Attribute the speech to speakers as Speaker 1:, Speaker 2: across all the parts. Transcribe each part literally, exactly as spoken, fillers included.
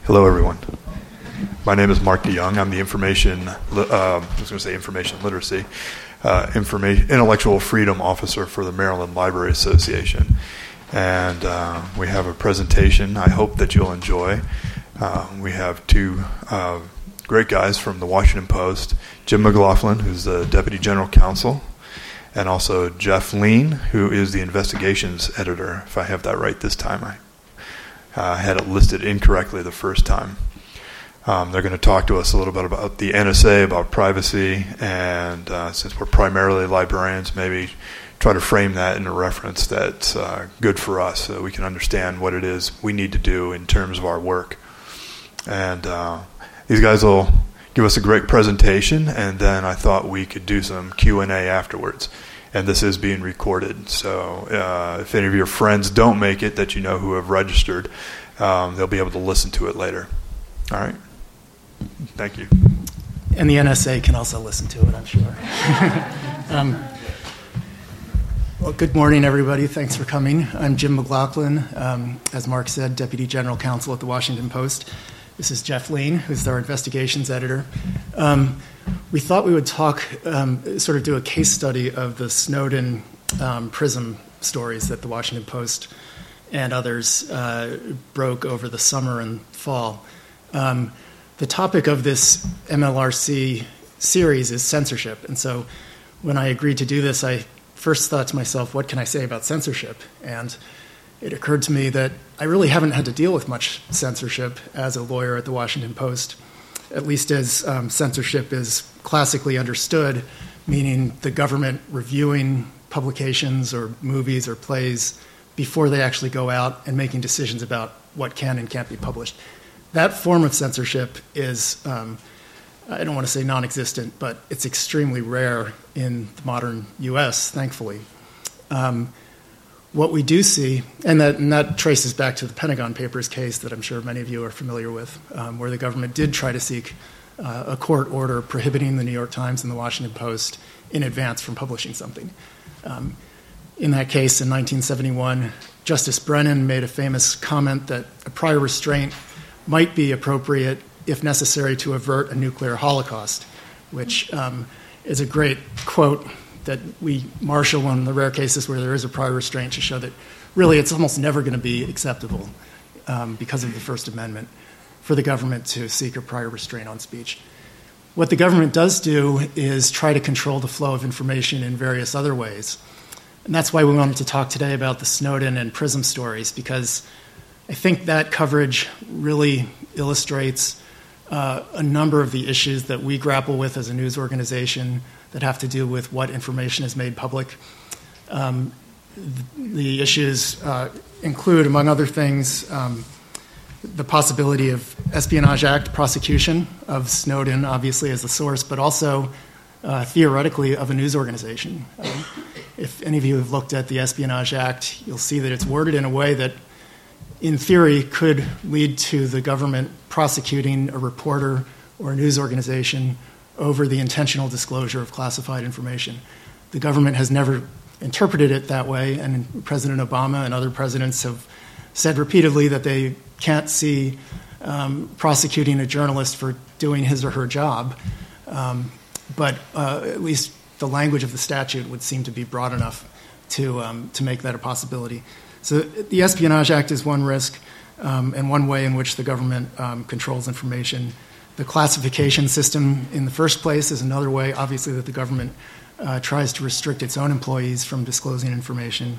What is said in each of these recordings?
Speaker 1: Hello, everyone. My name is Mark DeYoung. I'm the information, uh, I was going to say information literacy, uh, information, intellectual freedom officer for the Maryland Library Association. And uh, we have a presentation I hope that you'll enjoy. Uh, we have two uh, great guys from the Washington Post, Jim McLaughlin, who's the Deputy General Counsel, and also Jeff Lean, who is the investigations editor, if I have that right this time. I uh, had it listed incorrectly the first time. Um, they're going to talk to us a little bit about the N S A, about privacy, and uh, since we're primarily librarians, maybe try to frame that in a reference that's uh, good for us so that we can understand what it is we need to do in terms of our work. And uh, these guys will give us a great presentation, and then I thought we could do some Q and A afterwards. And this is being recorded, so uh, if any of your friends don't make it that you know who have registered, um, they'll be able to listen to it later. All right. Thank you.
Speaker 2: And the N S A can also listen to it, I'm sure. um, well, good morning, everybody. Thanks for coming. I'm Jim McLaughlin, um, as Mark said, Deputy General Counsel at the Washington Post. This is Jeff Lean, who's our investigations editor. Um, we thought we would talk, um, sort of do a case study of the Snowden um, PRISM stories that the Washington Post and others uh, broke over the summer and fall. Um, the topic of this M L R C series is censorship. And so when I agreed to do this, I first thought to myself, what can I say about censorship? And it occurred to me that I really haven't had to deal with much censorship as a lawyer at the Washington Post, at least as um, censorship is classically understood, meaning the government reviewing publications or movies or plays before they actually go out and making decisions about what can and can't be published. That form of censorship is, um, I don't want to say non-existent, but it's extremely rare in the modern U S, thankfully. Um, What we do see, and that, and that traces back to the Pentagon Papers case that I'm sure many of you are familiar with, um, where the government did try to seek uh, a court order prohibiting the New York Times and the Washington Post in advance from publishing something. Um, in that case, in nineteen seventy-one, Justice Brennan made a famous comment that a prior restraint might be appropriate if necessary to avert a nuclear holocaust, which um, is a great quote that we marshal in the rare cases where there is a prior restraint to show that really it's almost never going to be acceptable um, because of the First Amendment for the government to seek a prior restraint on speech. What the government does do is try to control the flow of information in various other ways. And that's why we wanted to talk today about the Snowden and PRISM stories, because I think that coverage really illustrates uh, a number of the issues that we grapple with as a news organization that have to do with what information is made public. Um, the, the issues uh, include, among other things, um, the possibility of Espionage Act prosecution of Snowden, obviously as the source, but also uh, theoretically of a news organization. Um, if any of you have looked at the Espionage Act, you'll see that it's worded in a way that, in theory, could lead to the government prosecuting a reporter or a news organization over the intentional disclosure of classified information. The government has never interpreted it that way, and President Obama and other presidents have said repeatedly that they can't see um, prosecuting a journalist for doing his or her job, um, but uh, at least the language of the statute would seem to be broad enough to, um, to make that a possibility. So the Espionage Act is one risk um, and one way in which the government um, controls information. The classification system in the first place is another way, obviously, that the government uh, tries to restrict its own employees from disclosing information.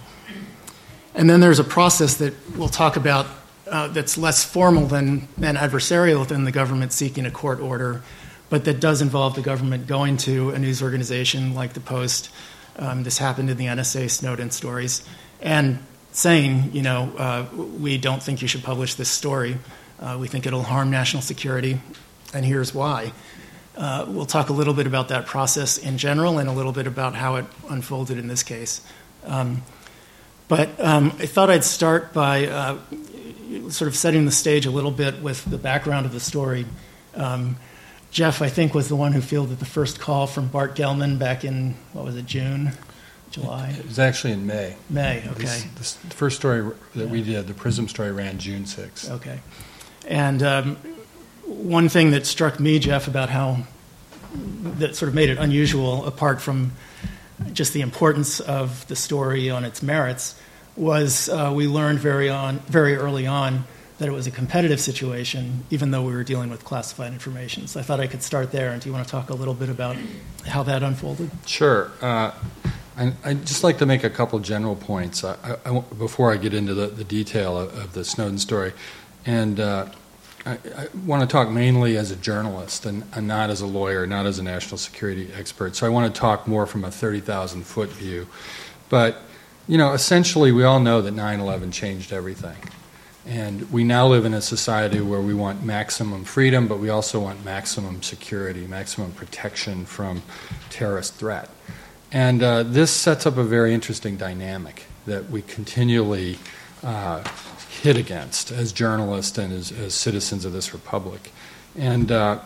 Speaker 2: And then there's a process that we'll talk about uh, that's less formal than, than adversarial within the government seeking a court order, but that does involve the government going to a news organization like the Post. Um, this happened in the N S A Snowden stories, and saying, you know, uh, we don't think you should publish this story. Uh, we think it'll harm national security. And here's why. Uh, we'll talk a little bit about that process in general and a little bit about how it unfolded in this case. Um, but um, I thought I'd start by uh, sort of setting the stage a little bit with the background of the story. Um, Jeff, I think, was the one who fielded the first call from Bart Gellman back in, what was it, June? July?
Speaker 3: It was actually in May.
Speaker 2: May, okay.
Speaker 3: This, this, the first story that yeah. we did, the PRISM story, ran June sixth.
Speaker 2: Okay. And um, one thing that struck me, Jeff, about how that sort of made it unusual, apart from just the importance of the story on its merits, was uh, we learned very on, very early on that it was a competitive situation, even though we were dealing with classified information. So I thought I could start there. And do you want to talk a little bit about how that unfolded?
Speaker 3: Sure. Uh, I, I'd just like to make a couple general points I, I, I, before I get into the, the detail of, of the Snowden story. And uh, I, I want to talk mainly as a journalist and, and not as a lawyer, not as a national security expert. So I want to talk more from a thirty thousand foot view. But, you know, essentially we all know that nine eleven changed everything. And we now live in a society where we want maximum freedom, but we also want maximum security, maximum protection from terrorist threat. And uh, this sets up a very interesting dynamic that we continually uh, hit against as journalists and as, as citizens of this republic. And uh,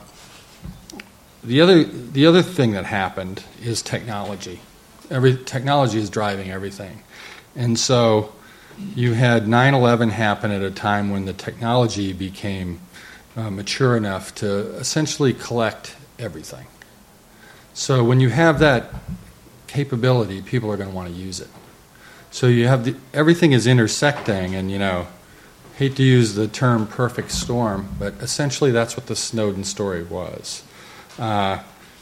Speaker 3: the other the other thing that happened is technology. Every technology is driving everything, and so you had nine eleven happen at a time when the technology became uh, mature enough to essentially collect everything. So when you have that capability, people are going to want to use it. So you have the, everything is intersecting, and you know, hate to use the term perfect storm, but essentially that's what the Snowden story was. Uh,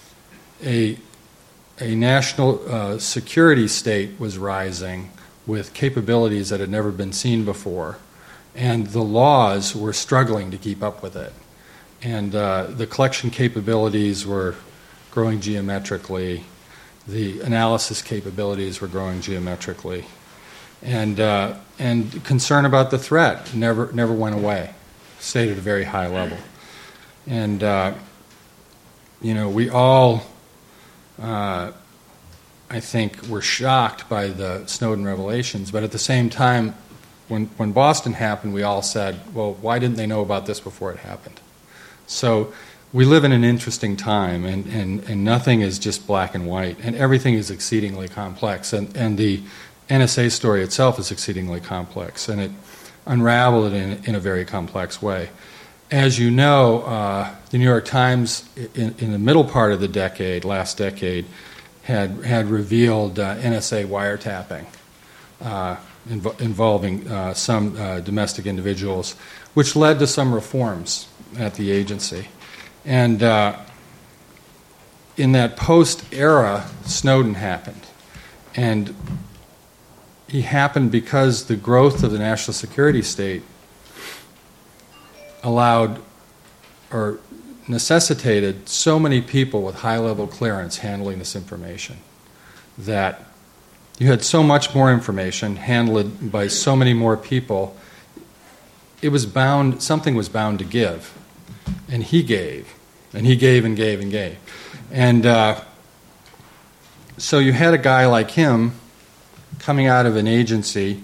Speaker 3: a a national uh, security state was rising with capabilities that had never been seen before, and the laws were struggling to keep up with it. And uh, the collection capabilities were growing geometrically, the analysis capabilities were growing geometrically, and uh, and concern about the threat never never went away, stayed at a very high level. And uh, you know, we all uh, I think were shocked by the Snowden revelations, but at the same time, when when Boston happened, we all said, well, why didn't they know about this before it happened? So we live in an interesting time, and, and, and nothing is just black and white, and everything is exceedingly complex, and, and the N S A story itself is exceedingly complex, and it unraveled it in, in a very complex way. As you know, uh, the New York Times, in, in the middle part of the decade, last decade, had had revealed uh, N S A wiretapping uh, inv- involving uh, some uh, domestic individuals, which led to some reforms at the agency. And uh, in that post-era, Snowden happened. And he happened because the growth of the national security state allowed or necessitated so many people with high-level clearance handling this information that you had so much more information handled by so many more people. It was bound, something was bound to give. And he gave, and he gave and gave and gave. And uh, so you had a guy like him coming out of an agency.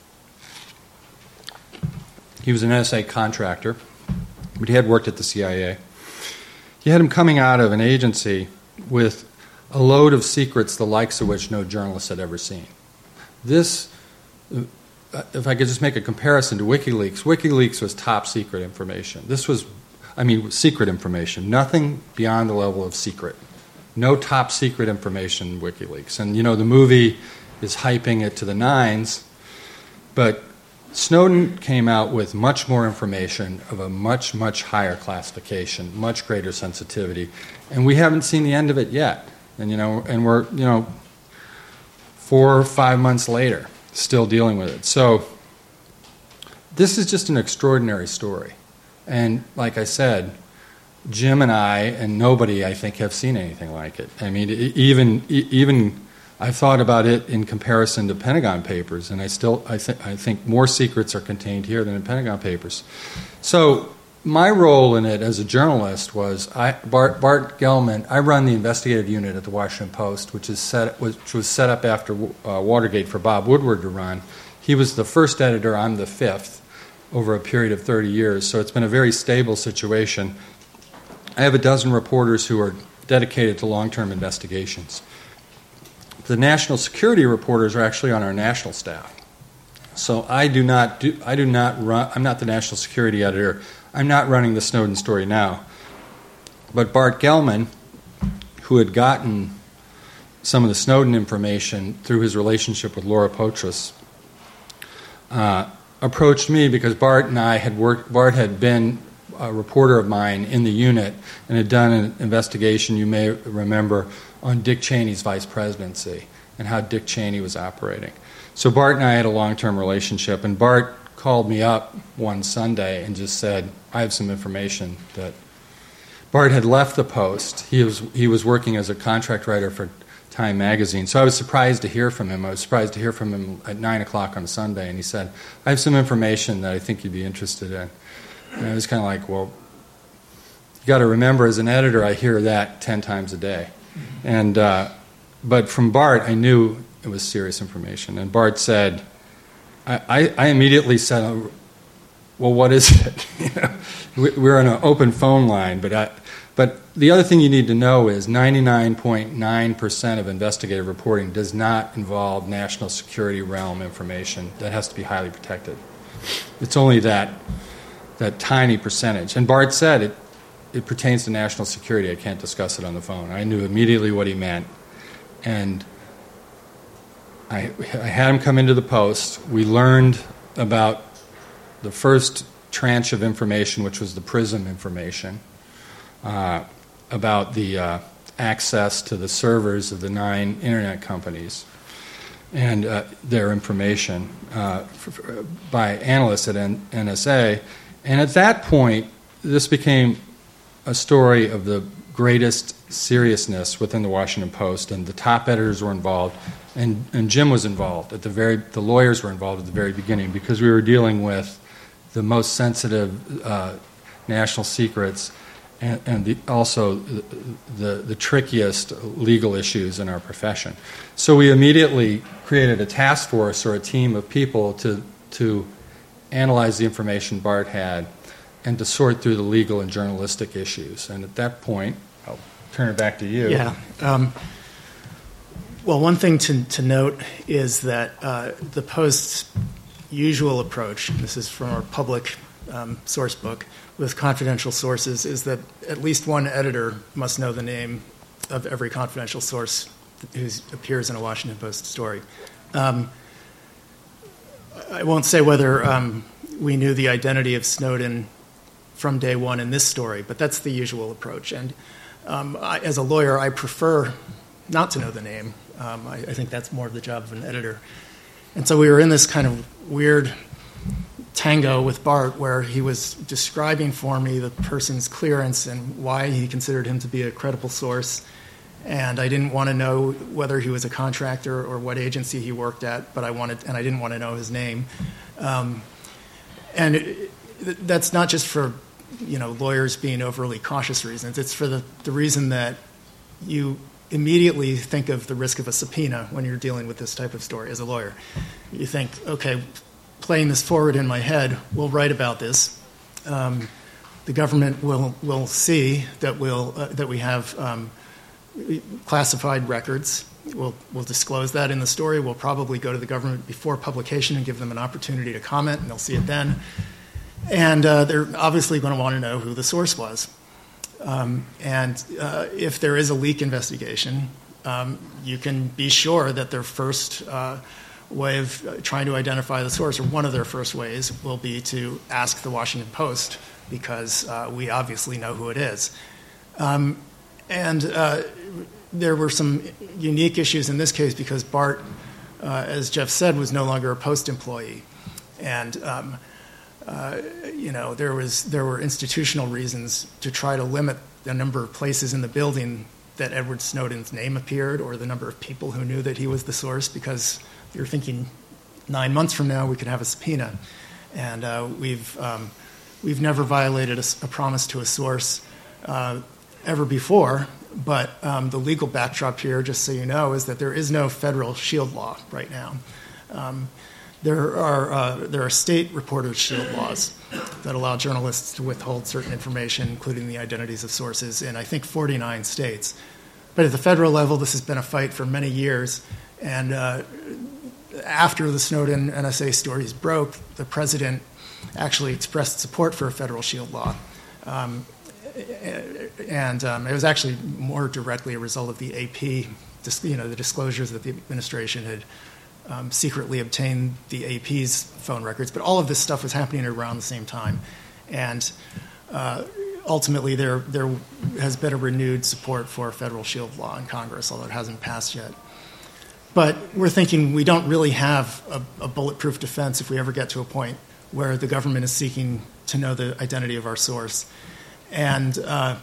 Speaker 3: He was an N S A contractor, but he had worked at the C I A. You had him coming out of an agency with a load of secrets the likes of which no journalist had ever seen. This, if I could just make a comparison to WikiLeaks, WikiLeaks was top secret information. This was, I mean, secret information, nothing beyond the level of secret. No top secret information in WikiLeaks. And, you know, the movie is hyping it to the nines, but Snowden came out with much more information of a much, much higher classification, much greater sensitivity, and we haven't seen the end of it yet. And you know, and we're you know, four or five months later, still dealing with it. So this is just an extraordinary story, and like I said, Jim and I and nobody, I think, have seen anything like it. I mean, even even. I've thought about it in comparison to Pentagon Papers, and I still I, th- I think more secrets are contained here than in Pentagon Papers. So my role in it as a journalist was I, Bart, Bart Gellman. I run the investigative unit at the Washington Post, which is set which was set up after uh, Watergate for Bob Woodward to run. He was the first editor. I'm the fifth over a period of thirty years. So it's been a very stable situation. I have a dozen reporters who are dedicated to long-term investigations. The national security reporters are actually on our national staff. So I do not do I do not run I'm not the national security editor. I'm not running the Snowden story now. But Bart Gellman, who had gotten some of the Snowden information through his relationship with Laura Poitras, uh, approached me because Bart and I had worked, Bart had been a reporter of mine in the unit and had done an investigation, you may remember, on Dick Cheney's vice presidency and how Dick Cheney was operating. So Bart and I had a long-term relationship, and Bart called me up one Sunday and just said, I have some information that Bart had left the Post. He was he was working as a contract writer for Time magazine. So I was surprised to hear from him. I was surprised to hear from him at nine o'clock on a Sunday, and he said, I have some information that I think you'd be interested in. And I was kind of like, well, you got to remember, as an editor, I hear that ten times a day. And uh, but from Bart, I knew it was serious information. And Bart said, I, I, I immediately said, well, what is it? You know, we're on an open phone line, but I, but the other thing you need to know is ninety-nine point nine percent of investigative reporting does not involve national security realm information that has to be highly protected. It's only that that tiny percentage. And Bart said it, it pertains to national security. I can't discuss it on the phone. I knew immediately what he meant. And I, I had him come into the Post. We learned about the first tranche of information, which was the PRISM information, uh, about the uh, access to the servers of the nine internet companies and uh, their information uh, f- f- by analysts at N- N S A. And at that point, this became a story of the greatest seriousness within the Washington Post, and the top editors were involved, and, and Jim was involved at the very, the lawyers were involved at the very beginning, because we were dealing with the most sensitive uh, national secrets and, and the, also the, the, the trickiest legal issues in our profession. So we immediately created a task force or a team of people to, to analyze the information Bart had and to sort through the legal and journalistic issues. And at that point, I'll turn it back to you.
Speaker 2: Yeah. Um, well, one thing to, to note is that uh, the Post's usual approach, this is from our public um, source book, with confidential sources, is that at least one editor must know the name of every confidential source who appears in a Washington Post story. Um, I won't say whether um, we knew the identity of Snowden from day one in this story, but that's the usual approach. And um, I, as a lawyer, I prefer not to know the name. Um, I, I think that's more of the job of an editor. And so we were in this kind of weird tango with Bart where he was describing for me the person's clearance and why he considered him to be a credible source. And I didn't want to know whether he was a contractor or what agency he worked at, but I wanted, and I didn't want to know his name. Um, and it, that's not just for, you know, lawyers being overly cautious reasons. It's for the, the reason that you immediately think of the risk of a subpoena when you're dealing with this type of story as a lawyer. You think, okay, playing this forward in my head, we'll write about this. Um, the government will will see that we'll uh, that we have um, classified records. We'll we'll disclose that in the story. We'll probably go to the government before publication and give them an opportunity to comment, and they'll see it then. And uh, they're obviously going to want to know who the source was. Um, and uh, if there is a leak investigation, um, you can be sure that their first uh, way of uh, trying to identify the source, or one of their first ways, will be to ask the Washington Post, because uh, we obviously know who it is. Um, and uh, there were some unique issues in this case because Bart, uh, as Jeff said, was no longer a Post employee. And um, Uh, you know, there was there were institutional reasons to try to limit the number of places in the building that Edward Snowden's name appeared, or the number of people who knew that he was the source, because you're thinking nine months from now we could have a subpoena, and uh, we've um, we've never violated a, a promise to a source uh, ever before. But um, the legal backdrop here, just so you know, is that there is no federal shield law right now. Um, There are uh, there are state reporter shield laws that allow journalists to withhold certain information, including the identities of sources, in I think forty-nine states. But at the federal level, this has been a fight for many years. And uh, after the Snowden N S A stories broke, the president actually expressed support for a federal shield law. Um, and um, it was actually more directly a result of the A P, you know, the disclosures that the administration had um, secretly obtained the A P's phone records. But all of this stuff was happening around the same time. And uh, ultimately, there there has been a renewed support for a federal shield law in Congress, although it hasn't passed yet. But we're thinking we don't really have a, a bulletproof defense if we ever get to a point where the government is seeking to know the identity of our source. And, uh,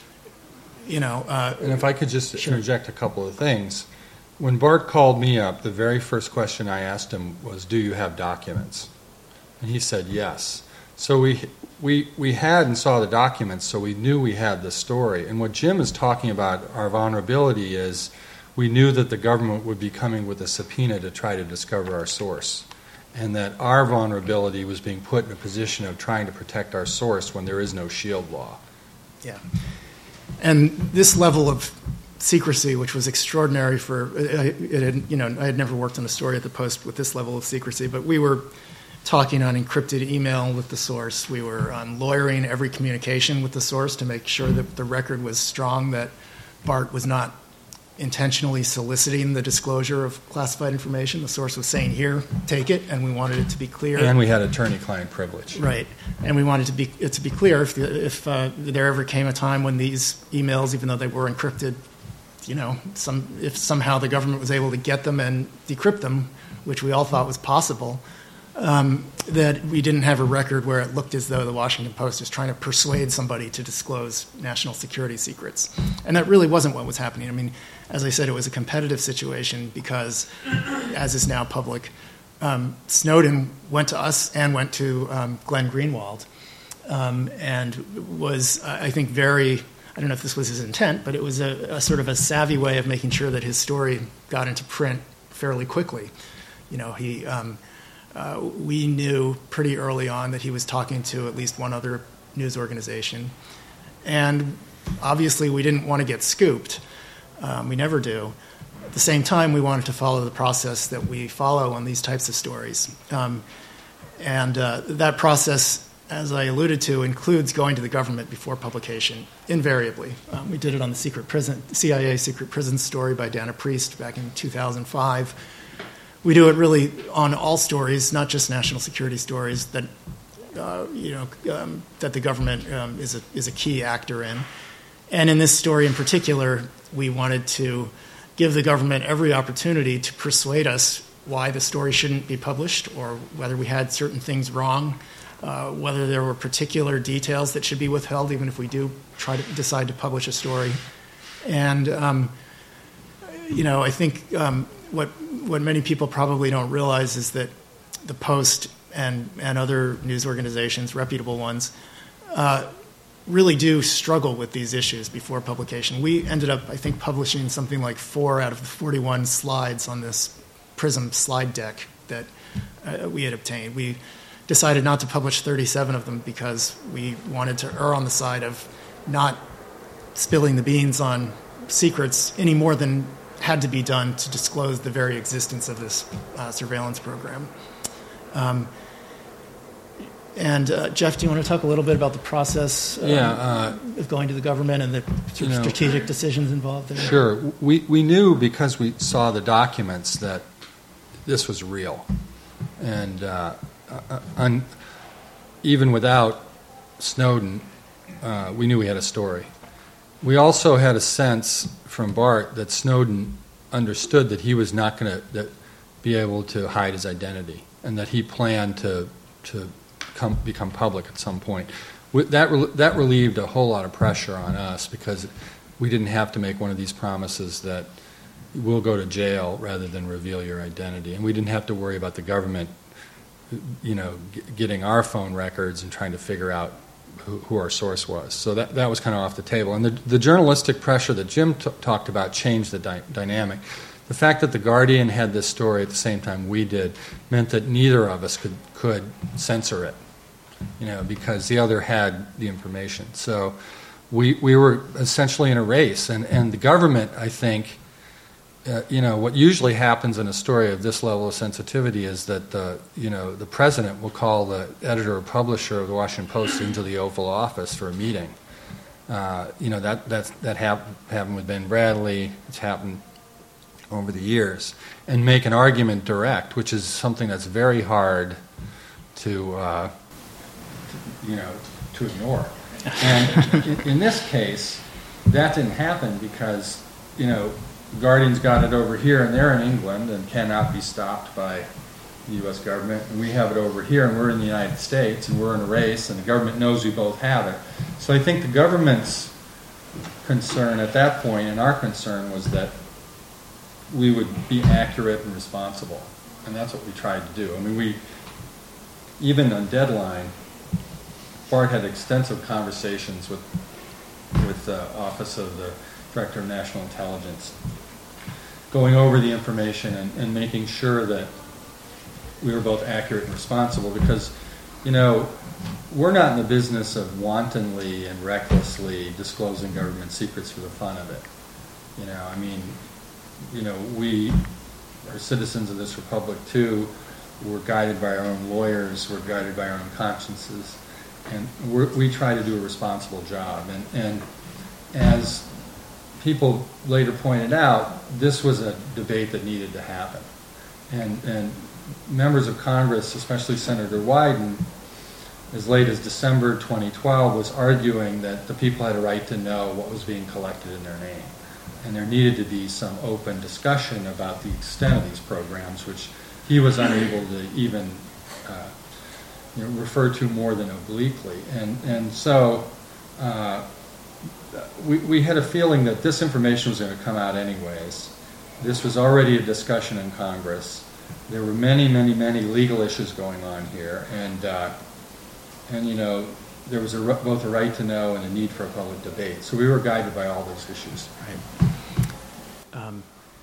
Speaker 2: you know... Uh,
Speaker 3: and if I could just
Speaker 2: sure.
Speaker 3: interject a couple of things. When Bart called me up, the very first question I asked him was, do you have documents? And he said yes. So we we we had and saw the documents, so we knew we had the story. And what Jim is talking about, our vulnerability, is we knew that the government would be coming with a subpoena to try to discover our source, and that our vulnerability was being put in a position of trying to protect our source when there is no shield law.
Speaker 2: Yeah. And this level of secrecy, which was extraordinary for, it had, you know, I had never worked on a story at the Post with this level of secrecy, but we were talking on encrypted email with the source. We were um, lawyering every communication with the source to make sure that the record was strong, that Bart was not intentionally soliciting the disclosure of classified information. The source was saying, here, take it, and we wanted it to be clear.
Speaker 3: And we had attorney-client privilege.
Speaker 2: Right. And we wanted to be, it to be clear if, the, if uh, there ever came a time when these emails, even though they were encrypted, you know, some, if somehow the government was able to get them and decrypt them, which we all thought was possible, Um, that we didn't have a record where it looked as though the Washington Post was trying to persuade somebody to disclose national security secrets. And that really wasn't what was happening. I mean, as I said, it was a competitive situation because, as is now public, um, Snowden went to us and went to um, Glenn Greenwald um, and was, I think, very, I don't know if this was his intent, but it was a, a sort of a savvy way of making sure that his story got into print fairly quickly. You know, he... Um, Uh, we knew pretty early on that he was talking to at least one other news organization. And obviously we didn't want to get scooped. Um, we never do. At the same time, we wanted to follow the process that we follow on these types of stories. Um, and uh, that process, as I alluded to, includes going to the government before publication, invariably. Um, we did it on the secret prison, C I A secret prison story by Dana Priest back in two thousand five. We do it really on all stories, not just national security stories that uh, you know um, that the government um, is a is a key actor in. And in this story in particular, we wanted to give the government every opportunity to persuade us why the story shouldn't be published, or whether we had certain things wrong, uh, whether there were particular details that should be withheld, even if we do try to decide to publish a story. And um, you know, I think um, what what many people probably don't realize is that the Post and and other news organizations, reputable ones, uh, really do struggle with these issues before publication. We ended up, I think, publishing something like four out of the forty-one slides on this PRISM slide deck that uh, we had obtained. We decided not to publish thirty-seven of them because we wanted to err on the side of not spilling the beans on secrets any more than had to be done to disclose the very existence of this uh, surveillance program. Um, and uh, Jeff, do you want to talk a little bit about the process uh,
Speaker 3: yeah, uh,
Speaker 2: of going to the government and the sort of know, strategic decisions involved there?
Speaker 3: Sure. We, we knew because we saw the documents that this was real. And uh, uh, un, even without Snowden, uh, we knew we had a story. We also had a sense from Bart that Snowden understood that he was not going to be able to hide his identity, and that he planned to to come, become public at some point. That that relieved a whole lot of pressure on us because we didn't have to make one of these promises that we'll go to jail rather than reveal your identity, and we didn't have to worry about the government, you know, getting our phone records and trying to figure out who, who our source was. So that, that was kind of off the table. And the, the journalistic pressure that Jim t- talked about changed the dy- dynamic. The fact that The Guardian had this story at the same time we did meant that neither of us could, could censor it, you know, because the other had the information. So we we were essentially in a race. And, and the government, I think, uh, you know, what usually happens in a story of this level of sensitivity is that the, you know, the president will call the editor or publisher of the Washington Post into the Oval Office for a meeting. Uh, you know, that that's, that hap- happened with Ben Bradley. It's happened over the years, and make an argument direct, which is something that's very hard to, uh, you know, to ignore. And in, in this case, that didn't happen because, you know, Guardian's got it over here, and they're in England and cannot be stopped by the U S government, and we have it over here, and we're in the United States, and we're in a race, and the government knows we both have it. So I think the government's concern at that point, and our concern, was that we would be accurate and responsible, and that's what we tried to do. I mean, we, even on deadline, Bart had extensive conversations with with the Office of the Director of National Intelligence, going over the information and, and making sure that we were both accurate and responsible, because, you know, we're not in the business of wantonly and recklessly disclosing government secrets for the fun of it. You know, I mean, you know, we are citizens of this republic too. We're guided by our own lawyers. We're guided by our own consciences. And we're, we try to do a responsible job. And, and as people later pointed out, this was a debate that needed to happen. And, and members of Congress, especially Senator Wyden, as late as December twenty twelve, was arguing that the people had a right to know what was being collected in their name. And there needed to be some open discussion about the extent of these programs, which he was unable to even uh, you know, refer to more than obliquely. And, and so uh, we, we had a feeling that this information was going to come out anyways. This was already a discussion in Congress. There were many, many, many legal issues going on here. And, uh, and you know, there was a, both a right to know and a need for a public debate. So we were guided by all those issues.
Speaker 2: Right. Um,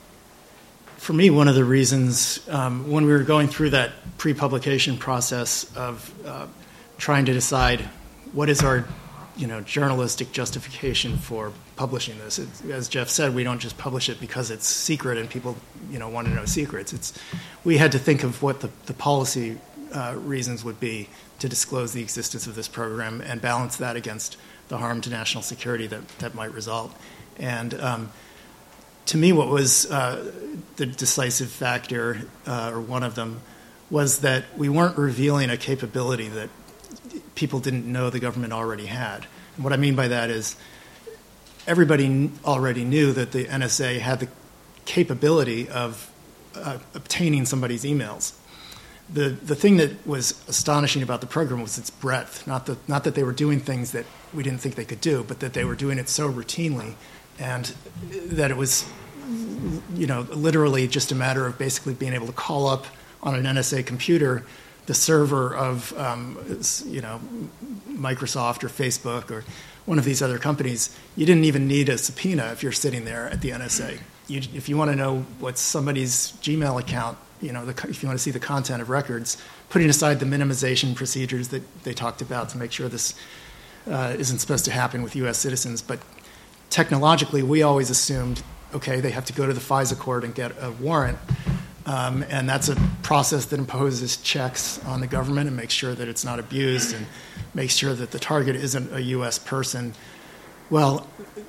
Speaker 2: for me, one of the reasons um, when we were going through that pre-publication process of uh, trying to decide what is our, you know, journalistic justification for publishing this, it, as Jeff said, we don't just publish it because it's secret and people, you know, want to know secrets. It's we had to think of what the, the policy uh, reasons would be to disclose the existence of this program and balance that against the harm to national security that, that might result. And um, to me, what was uh, the decisive factor, uh, or one of them, was that we weren't revealing a capability that people didn't know the government already had. And what I mean by that is everybody already knew that the N S A had the capability of uh, obtaining somebody's emails. The the thing that was astonishing about the program was its breadth. Not that not that they were doing things that we didn't think they could do, but that they were doing it so routinely, and that it was, you know, literally just a matter of basically being able to call up on an N S A computer the server of, um, you know, Microsoft or Facebook or one of these other companies. You didn't even need a subpoena if you're sitting there at the N S A. You, if you want to know what somebody's Gmail account, you know, the, if you want to see the content of records, putting aside the minimization procedures that they talked about to make sure this uh, isn't supposed to happen with U S citizens, but technologically, we always assumed, okay, they have to go to the FISA court and get a warrant, um, and that's a process that imposes checks on the government and makes sure that it's not abused and makes sure that the target isn't a U S person. Well,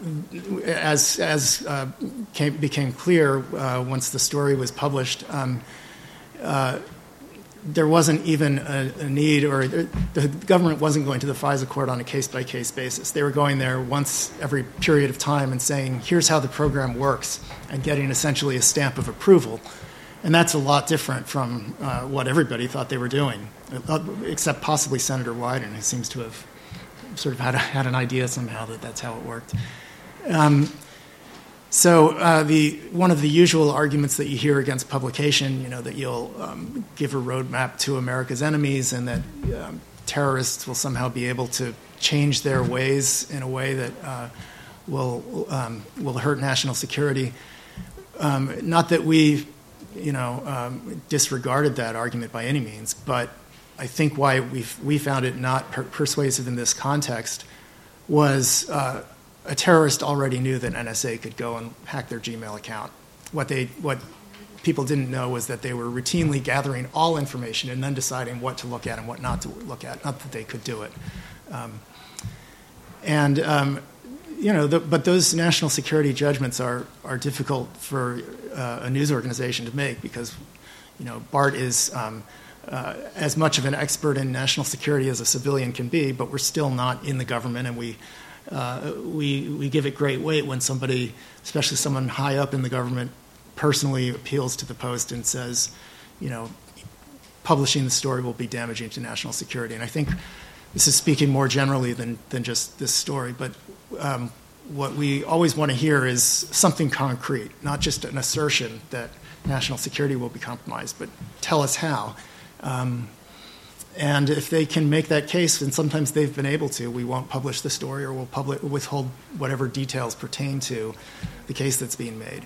Speaker 2: as as uh, came, became clear uh, once the story was published, um, uh, there wasn't even a, a need, or the government wasn't going to the FISA court on a case-by-case basis. They were going there once every period of time and saying, here's how the program works, and getting essentially a stamp of approval. And that's a lot different from uh, what everybody thought they were doing, except possibly Senator Wyden, who seems to have sort of had, a, had an idea somehow that that's how it worked. Um, So uh, the one of the usual arguments that you hear against publication, you know, that you'll um, give a roadmap to America's enemies and that um, terrorists will somehow be able to change their ways in a way that uh, will um, will hurt national security. Um, not that we, you know, um, disregarded that argument by any means, but I think why we we found it not per- persuasive in this context was. Uh, A terrorist already knew that N S A could go and hack their Gmail account what they what people didn't know was that they were routinely gathering all information and then deciding what to look at and what not to look at. Not that they could do it, um, and um, you know, the, but those national security judgments are are difficult for uh, a news organization to make because, you know, Bart is um, uh, as much of an expert in national security as a civilian can be, but we're still not in the government, and we uh, we we give it great weight when somebody, especially someone high up in the government, personally appeals to the Post and says, you know, publishing the story will be damaging to national security. And I think this is speaking more generally than than just this story, but um, what we always want to hear is something concrete, not just an assertion that national security will be compromised, but tell us how. Um, and if they can make that case, and sometimes they've been able to, we won't publish the story or we'll public, withhold whatever details pertain to the case that's being made.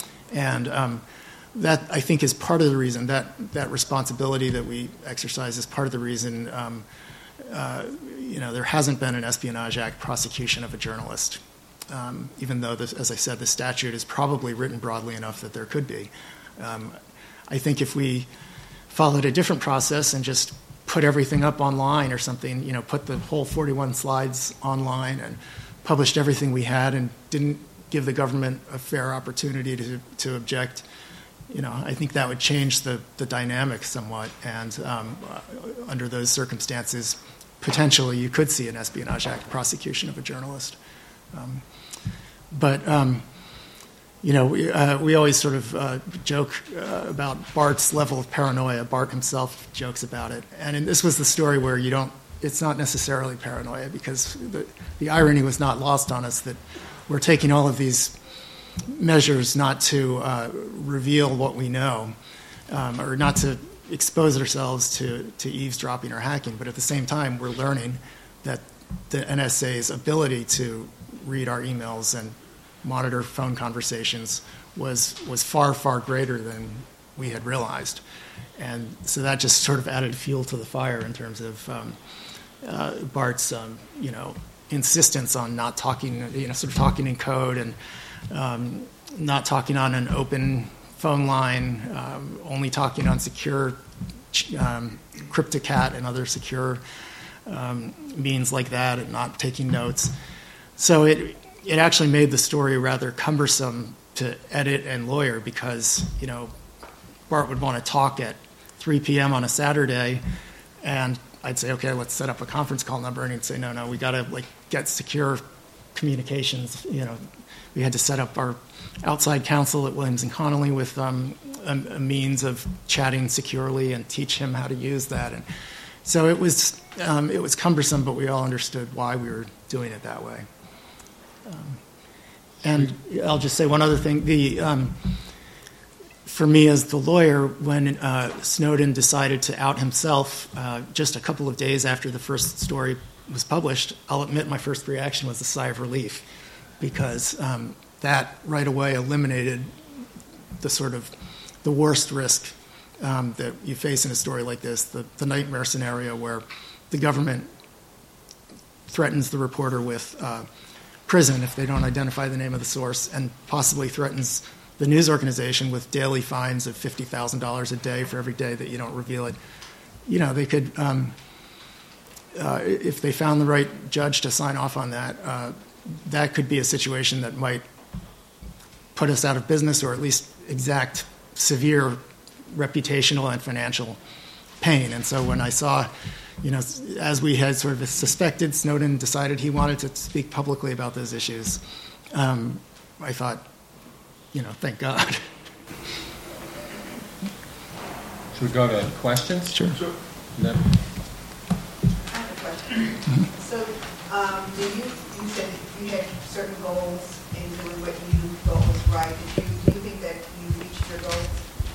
Speaker 2: And um, that, I think, is part of the reason, that, that responsibility that we exercise is part of the reason um, uh, you know, there hasn't been an Espionage Act prosecution of a journalist, um, even though, this, as I said, the statute is probably written broadly enough that there could be. Um, I think if we followed a different process and just put everything up online or something, you know, put the whole forty-one slides online and published everything we had and didn't give the government a fair opportunity to, to object, you know, I think that would change the, the dynamic somewhat. And um, under those circumstances, potentially you could see an Espionage Act prosecution of a journalist. Um, but, um, you know, we, uh, we always sort of uh, joke uh, about Bart's level of paranoia. Bart himself jokes about it. And in, this was the story where you don't, it's not necessarily paranoia, because the, the irony was not lost on us that we're taking all of these measures not to uh, reveal what we know, um, or not to expose ourselves to, to eavesdropping or hacking, but at the same time we're learning that the N S A's ability to read our emails and monitor phone conversations was was far, far greater than we had realized. And so that just sort of added fuel to the fire in terms of um, uh, Bart's, um, you know, insistence on not talking, you know, sort of talking in code and um, not talking on an open phone line, um, only talking on secure um, CryptoCat and other secure um, means like that, and not taking notes. So it it actually made the story rather cumbersome to edit and lawyer, because, you know, Bart would want to talk at three p.m. on a Saturday, and I'd say, okay, let's set up a conference call number, and he'd say, no, no, we got to like get secure communications. You know, we had to set up our outside counsel at Williams and Connolly with um, a, a means of chatting securely and teach him how to use that. And so it was um, it was cumbersome, but we all understood why we were doing it that way. Um, and I'll just say one other thing. The um, for me as the lawyer, when uh, Snowden decided to out himself uh, just a couple of days after the first story was published, I'll admit my first reaction was a sigh of relief, because um, that right away eliminated the sort of the worst risk um, that you face in a story like this, the, the nightmare scenario where the government threatens the reporter with uh, prison if they don't identify the name of the source, and possibly threatens the news organization with daily fines of fifty thousand dollars a day for every day that you don't reveal it. You know, they could, um, uh, if they found the right judge to sign off on that, uh, that could be a situation that might put us out of business, or at least exact severe reputational and financial pain. And so when I saw, you know, as we had sort of suspected, Snowden decided he wanted to speak publicly about those issues, um, I thought, you know, thank God.
Speaker 3: Should we go to questions?
Speaker 2: Sure.
Speaker 3: Sure.
Speaker 4: I have a question. Mm-hmm. So, um, do you, you said you had certain goals in doing what you thought was right. Did you, do you think that you reached your goals?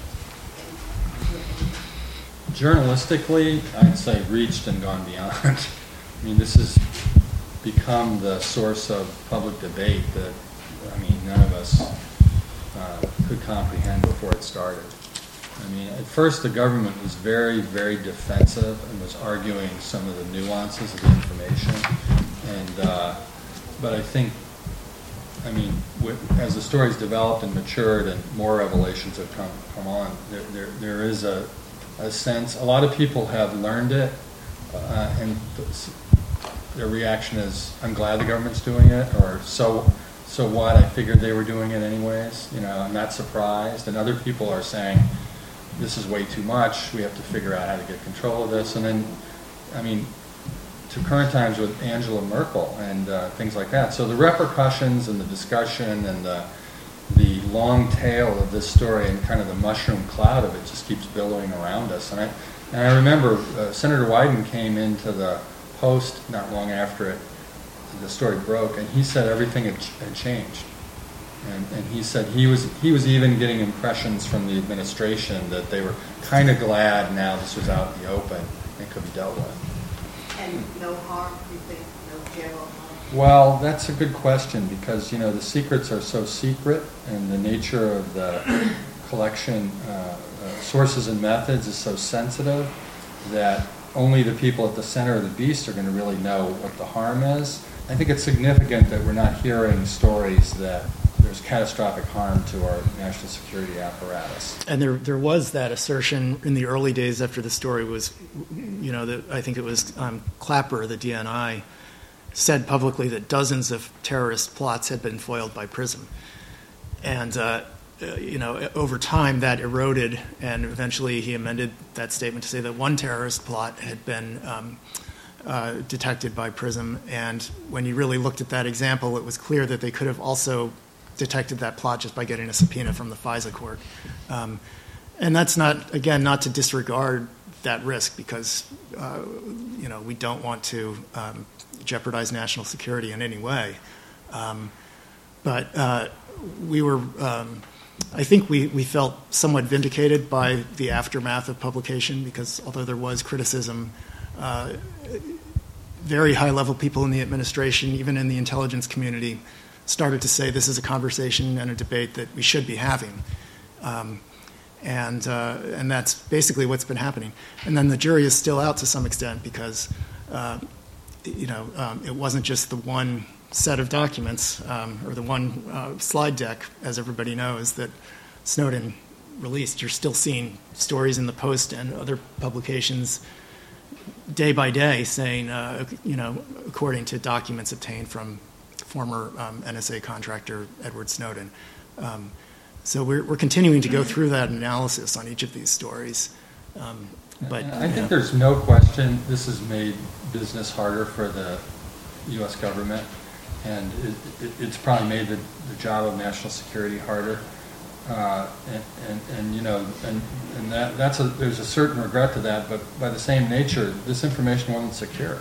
Speaker 3: Journalistically, I'd say reached and gone beyond. I mean, this has become the source of public debate that, I mean, none of us uh, could comprehend before it started. I mean, at first the government was very, very defensive and was arguing some of the nuances of the information. And, uh, but I think I mean, with, as the story's developed and matured and more revelations have come come on, there there, there is a, a sense. A lot of people have learned it, uh, and their reaction is, "I'm glad the government's doing it," or "So, so what? I figured they were doing it anyways. You know, I'm not surprised." And other people are saying, "This is way too much. We have to figure out how to get control of this." And then, I mean, to current times with Angela Merkel and uh, things like that. So the repercussions and the discussion and the the long tail of this story and kind of the mushroom cloud of it just keeps billowing around us. And I and I remember uh, Senator Wyden came into the Post not long after it the story broke, and he said everything had, had changed. And, and he said he was he was even getting impressions from the administration that they were kind of glad now this was out in the open and could be dealt with.
Speaker 4: And no harm, you think, no general harm?
Speaker 3: Well, that's a good question because, you know, the secrets are so secret and the nature of the collection uh, uh, sources and methods is so sensitive that only the people at the center of the beast are going to really know what the harm is. I think it's significant that we're not hearing stories that there's catastrophic harm to our national security apparatus.
Speaker 2: And there there was that assertion in the early days after the story was, you know, that I think it was um, Clapper, the D N I, said publicly that dozens of terrorist plots had been foiled by PRISM. And, uh, you know, over time that eroded, and eventually he amended that statement to say that one terrorist plot had been um, uh, detected by PRISM. And when you really looked at that example, it was clear that they could have also detected that plot just by getting a subpoena from the FISA court. Um, and that's not, again, not to disregard that risk because, uh, you know, we don't want to um, jeopardize national security in any way. Um, but uh, we were, um, I think we, we felt somewhat vindicated by the aftermath of publication because although there was criticism, uh, very high-level people in the administration, even in the intelligence community, started to say this is a conversation and a debate that we should be having. Um, and uh, and that's basically what's been happening. And then the jury is still out to some extent because, uh, you know, um, it wasn't just the one set of documents um, or the one uh, slide deck, as everybody knows, that Snowden released. You're still seeing stories in the Post and other publications day by day saying, uh, you know, according to documents obtained from former um, N S A contractor Edward Snowden. Um, so we're, we're continuing to go through that analysis on each of these stories. Um, but
Speaker 3: I think
Speaker 2: know.
Speaker 3: there's no question this has made business harder for the U S government, and it, it, it's probably made the, the job of national security harder. Uh, and, and, and you know, and, and that, that's a, there's a certain regret to that, but by the same nature, this information wasn't secure.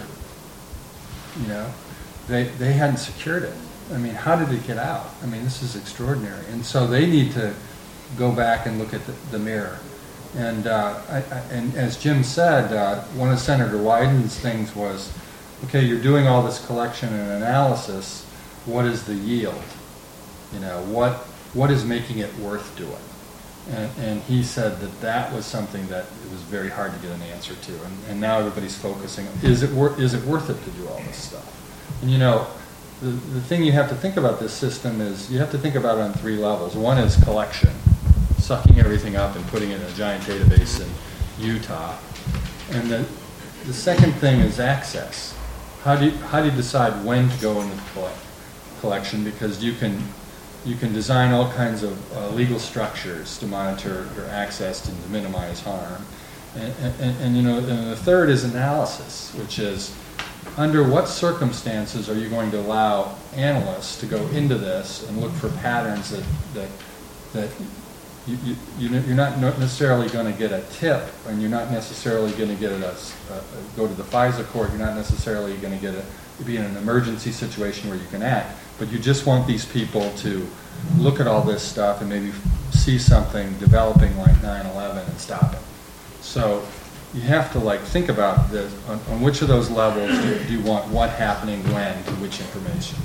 Speaker 3: You know? They they hadn't secured it. I mean, how did it get out? I mean, this is extraordinary. And so they need to go back and look at the, the mirror. And uh, I, I, and as Jim said, uh, one of Senator Wyden's things was, okay, you're doing all this collection and analysis. What is the yield? You know, what what is making it worth doing? And, and he said that that was something that it was very hard to get an answer to. And, and now everybody's focusing on, is it wor- is it worth it to do all this stuff? And you know, the, the thing you have to think about this system is you have to think about it on three levels. One is collection, sucking everything up and putting it in a giant database in Utah. And the, the second thing is access. How do you, how do you decide when to go into the collect, collection? Because you can you can design all kinds of uh, legal structures to monitor your access and to minimize harm. And, and, and you know, and the third is analysis, which is under what circumstances are you going to allow analysts to go into this and look for patterns that that that you, you, you're not necessarily going to get a tip, and you're not necessarily going to get a, a, a go to the FISA court. You're not necessarily going to get a be in an emergency situation where you can act, but you just want these people to look at all this stuff and maybe see something developing like nine eleven and stop it. So you have to like think about this on, on which of those levels do, do you want what happening when to which information.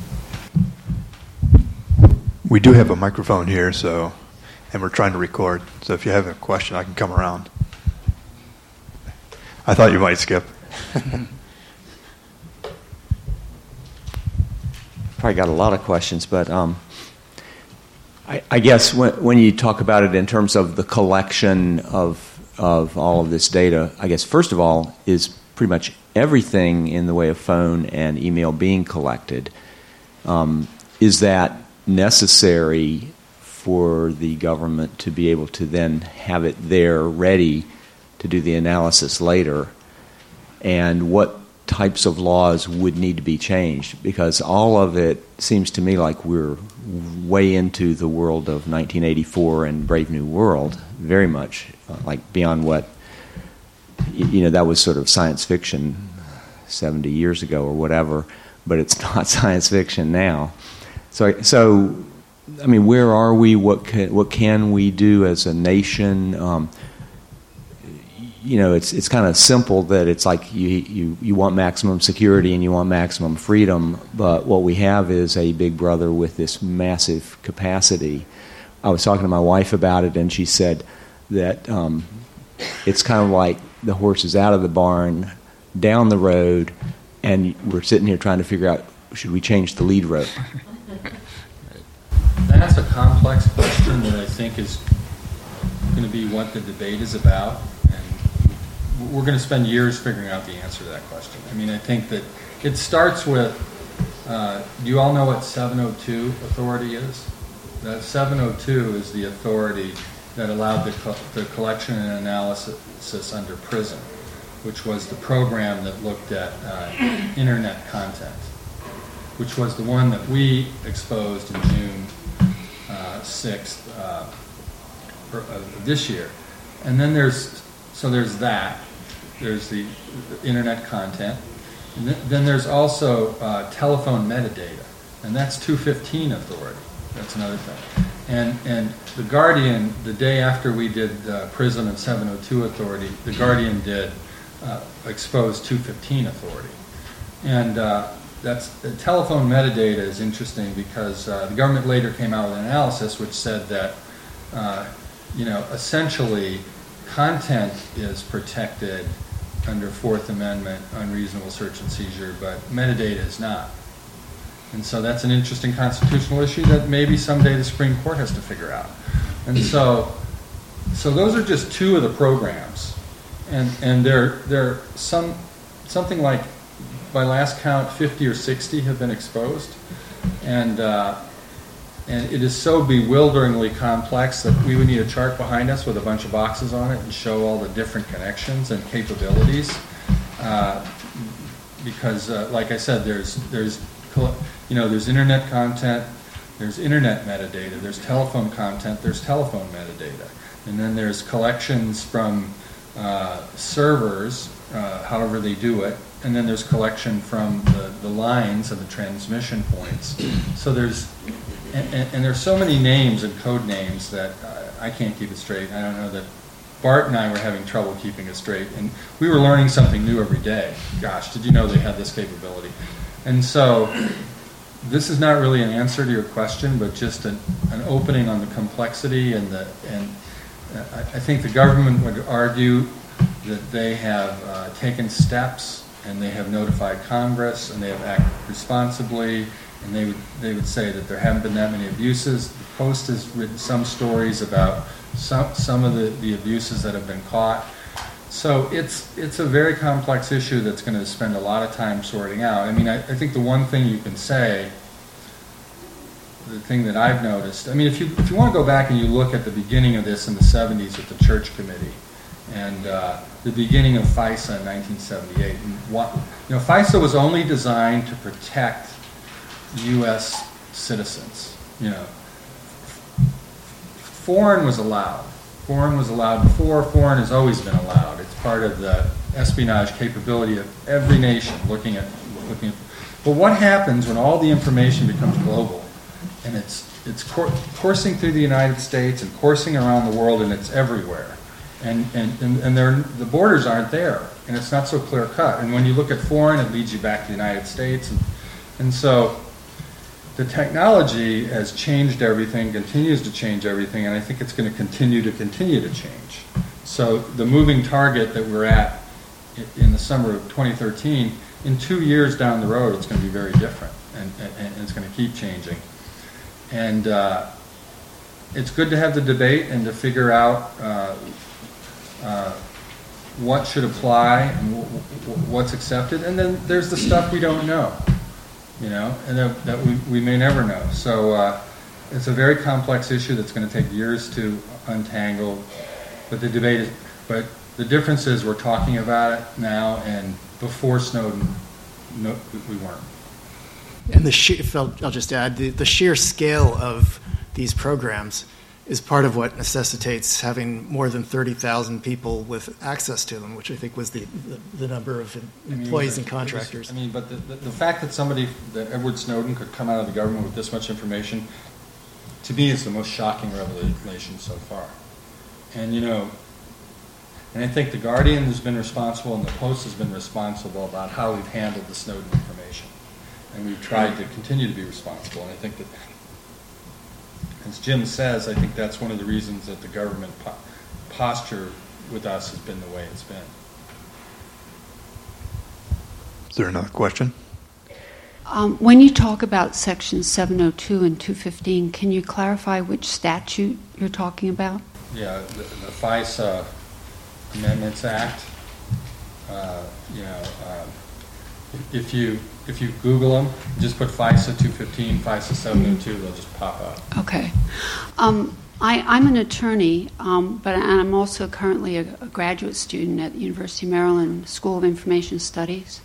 Speaker 1: We do have a microphone here, so and we're trying to record. So if you have a question, I can come around. I thought you might, Skip.
Speaker 5: Probably got a lot of questions, but um, I, I guess when, when you talk about it in terms of the collection of of all of this data, I guess first of all is pretty much everything in the way of phone and email being collected. Um, is that necessary for the government to be able to then have it there ready to do the analysis later? And what types of laws would need to be changed? Because all of it seems to me like we're way into the world of nineteen eighty-four and Brave New World, very much uh, like beyond what, you know, that was sort of science fiction seventy years ago or whatever, but it's not science fiction now. So, so I mean, where are we? What can, what can we do as a nation? Um, you know, it's it's kind of simple that it's like you, you, you want maximum security and you want maximum freedom, but what we have is a big brother with this massive capacity. I was talking to my wife about it, and she said that um, it's kind of like the horse is out of the barn, down the road, and we're sitting here trying to figure out, should we change the lead rope?
Speaker 3: That's a complex question that I think is going to be what the debate is about, and we're going to spend years figuring out the answer to that question. I mean, I think that it starts with, uh, do you all know what seven oh two authority is? That seven oh two is the authority that allowed the, co- the collection and analysis under PRISM, which was the program that looked at uh, internet content, which was the one that we exposed in June uh, sixth uh, for, uh, this year. And then there's, so there's that, there's the, the internet content, and th- then there's also uh, telephone metadata, and that's two fifteen authority. That's another thing. And and the Guardian, the day after we did uh, PRISM and seven oh two authority, the Guardian did uh, expose two fifteen authority. And uh, that's the telephone metadata is interesting because uh, the government later came out with an analysis which said that uh, you know essentially content is protected under Fourth Amendment unreasonable search and seizure, but metadata is not. And so that's an interesting constitutional issue that maybe someday the Supreme Court has to figure out. And so, so those are just two of the programs, and and there there some something like, by last count, fifty or sixty have been exposed, and uh, and it is so bewilderingly complex that we would need a chart behind us with a bunch of boxes on it and show all the different connections and capabilities, uh, because uh, like I said, there's there's you know, there's internet content, there's internet metadata, there's telephone content, there's telephone metadata. And then there's collections from uh, servers, uh, however they do it, and then there's collection from the, the lines and the transmission points. So there's, and, and, and there's so many names and code names that uh, I can't keep it straight. I don't know that Bart and I were having trouble keeping it straight, and we were learning something new every day. Gosh, did you know they had this capability? And so this is not really an answer to your question, but just an, an opening on the complexity. And the and I, I think the government would argue that they have uh, taken steps and they have notified Congress and they have acted responsibly, and they would they would say that there haven't been that many abuses. The Post has written some stories about some some of the, the abuses that have been caught. So it's it's a very complex issue that's going to spend a lot of time sorting out. I mean, I, I think the one thing you can say, the thing that I've noticed, I mean, if you if you want to go back and you look at the beginning of this in the seventies with the Church Committee, and uh, the beginning of FISA in nineteen seventy-eight, and what, you know, FISA was only designed to protect U S citizens. You know, foreign was allowed. Foreign was allowed before. Foreign has always been allowed. It's part of the espionage capability of every nation looking at looking at. But what happens when all the information becomes global, and it's it's cour- coursing through the United States and coursing around the world, and it's everywhere, and and and, and there the borders aren't there, and it's not so clear cut. And when you look at foreign, it leads you back to the United States, and and so. The technology has changed everything, continues to change everything, and I think it's going to continue to continue to change. So the moving target that we're at in the summer of twenty thirteen, in two years down the road, it's going to be very different, and, and, and it's going to keep changing. And uh, it's good to have the debate and to figure out uh, uh, what should apply and w- w- what's accepted, and then there's the stuff we don't know, you know, and that, that we, we may never know. So uh, it's a very complex issue that's going to take years to untangle, but the debate is, but the difference is we're talking about it now, and before Snowden, no, we weren't.
Speaker 2: And the sheer, I'll just add, the, the sheer scale of these programs is part of what necessitates having more than thirty thousand people with access to them, which I think was the, the, the number of employees
Speaker 3: I mean,
Speaker 2: and contractors.
Speaker 3: Was, I mean, but the, the, the fact that somebody, that Edward Snowden could come out of the government with this much information, to me is the most shocking revelation so far. And, you know, and I think the Guardian has been responsible and the Post has been responsible about how we've handled the Snowden information. And we've tried to continue to be responsible. And I think that, as Jim says, I think that's one of the reasons that the government po- posture with us has been the way it's been.
Speaker 1: Is there another question?
Speaker 6: Um, when you talk about Section seven oh two and two fifteen, can you clarify which statute you're talking about?
Speaker 3: Yeah, the, the FISA Amendments Act, uh, you know, uh, if you if you Google them, just put FISA two fifteen, FISA seven oh two, they'll just pop up.
Speaker 6: Okay. Um, I, I'm an attorney, um, but I'm also currently a, a graduate student at the University of Maryland School of Information Studies.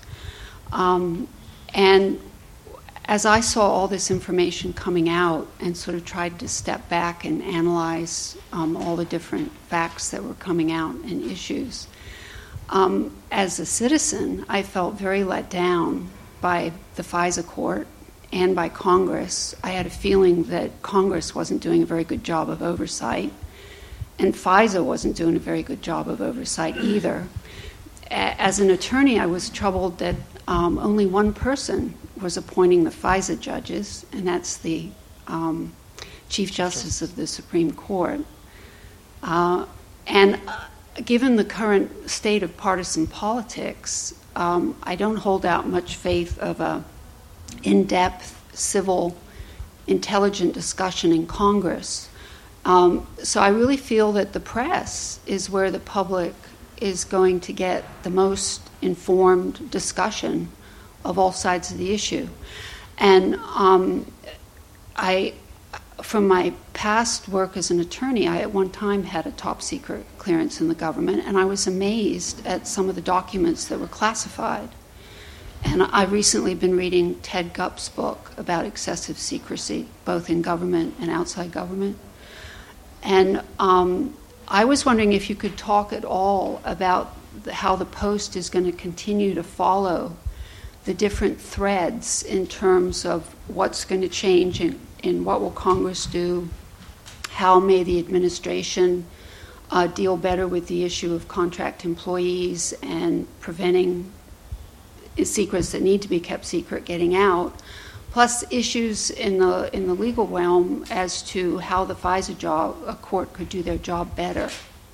Speaker 6: Um, and as I saw all this information coming out and sort of tried to step back and analyze um, all the different facts that were coming out and issues, um, as a citizen, I felt very let down by the FISA court and by Congress. I had a feeling that Congress wasn't doing a very good job of oversight, and FISA wasn't doing a very good job of oversight either. As an attorney, I was troubled that um, only one person was appointing the FISA judges, and that's the um, Chief Justice of the Supreme Court. Uh, and uh, given the current state of partisan politics, um, I don't hold out much faith of a in-depth, civil, intelligent discussion in Congress. Um, so I really feel that the press is where the public is going to get the most informed discussion of all sides of the issue. And um, I, from my past work as an attorney, I at one time had a top secret clearance in the government, and I was amazed at some of the documents that were classified. And I've recently been reading Ted Gupp's book about excessive secrecy, both in government and outside government. And um, I was wondering if you could talk at all about the, how the Post is going to continue to follow the different threads in terms of what's going to change and, and what will Congress do, how may the administration uh, deal better with the issue of contract employees and preventing secrets that need to be kept secret getting out, plus issues in the in the legal realm as to how the FISA job, a court could do their job better.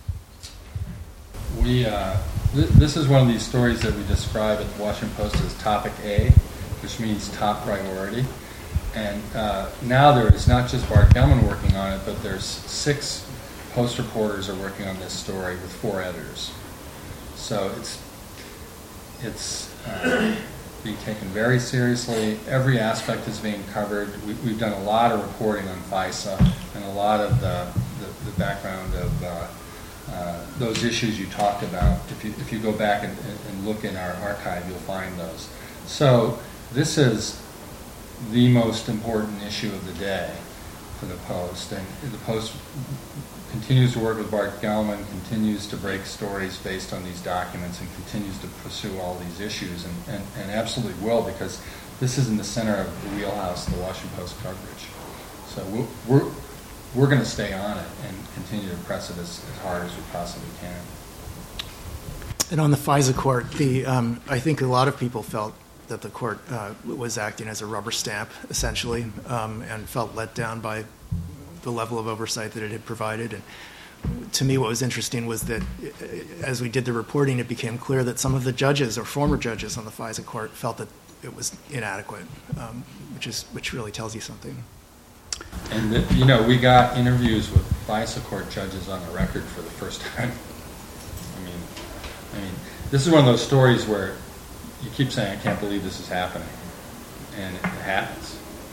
Speaker 3: We uh, th- this is one of these stories that we describe at the Washington Post as Topic A, which means top priority. And uh, now there is not just Bart Gellman working on it, but there's six Post reporters are working on this story with four editors. So it's it's uh, being taken very seriously. Every aspect is being covered. We, we've done a lot of reporting on FISA and a lot of the, the, the background of uh, uh, those issues you talked about. If you if you go back and, and look in our archive, you'll find those. So this is the most important issue of the day for the Post, and the Post continues to work with Bart Gellman, continues to break stories based on these documents, and continues to pursue all these issues, and, and, and absolutely will, because this is in the center of the wheelhouse of the Washington Post coverage. So we're we're, we're going to stay on it and continue to press it as, as hard as we possibly can.
Speaker 2: And on the FISA court, the um, I think a lot of people felt that the court uh, was acting as a rubber stamp, essentially, um, and felt let down by the level of oversight that it had provided. And to me, what was interesting was that as we did the reporting, it became clear that some of the judges or former judges on the FISA court felt that it was inadequate, um, which is which really tells you something.
Speaker 3: And, the, you know, we got interviews with FISA court judges on the record for the first time. I mean, I mean, this is one of those stories where you keep saying, I can't believe this is happening. And it, it happens.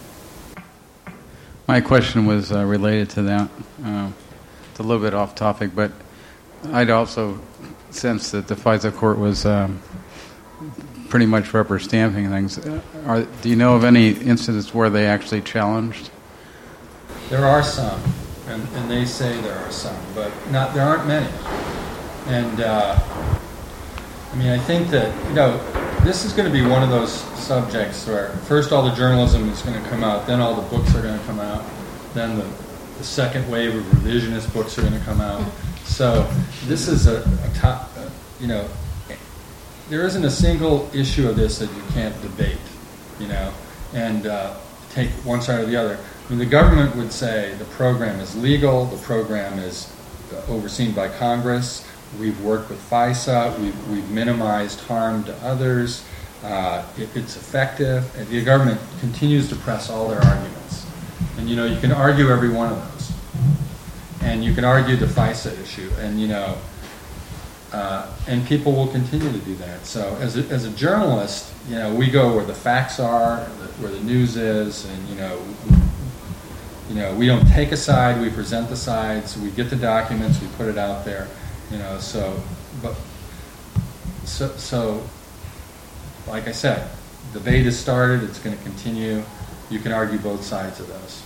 Speaker 7: My question was uh, related to that. Uh, it's a little bit off topic, but I'd also sense that the FISA court was um, pretty much rubber stamping things. Are, do you know of any instances where they actually challenged?
Speaker 3: There are some, and, and they say there are some, but not. There aren't many. And uh, I mean, I think that, you know, this is going to be one of those subjects where first all the journalism is going to come out, then all the books are going to come out, then the, the second wave of revisionist books are going to come out. So this is a, a top, uh, you know, there isn't a single issue of this that you can't debate, you know, and uh, take one side or the other. I mean, the government would say the program is legal, the program is overseen by Congress, we've worked with FISA, we've, we've minimized harm to others, uh, it, it's effective, and the government continues to press all their arguments. And, you know, you can argue every one of those. And you can argue the FISA issue, and, you know, uh, and people will continue to do that. So as a, as a journalist, you know, we go where the facts are, where the news is, and, you know, You know, we don't take a side, we present the sides, we get the documents, we put it out there, you know, so, but, so, so like I said, the debate has started, it's going to continue, you can argue both sides of those.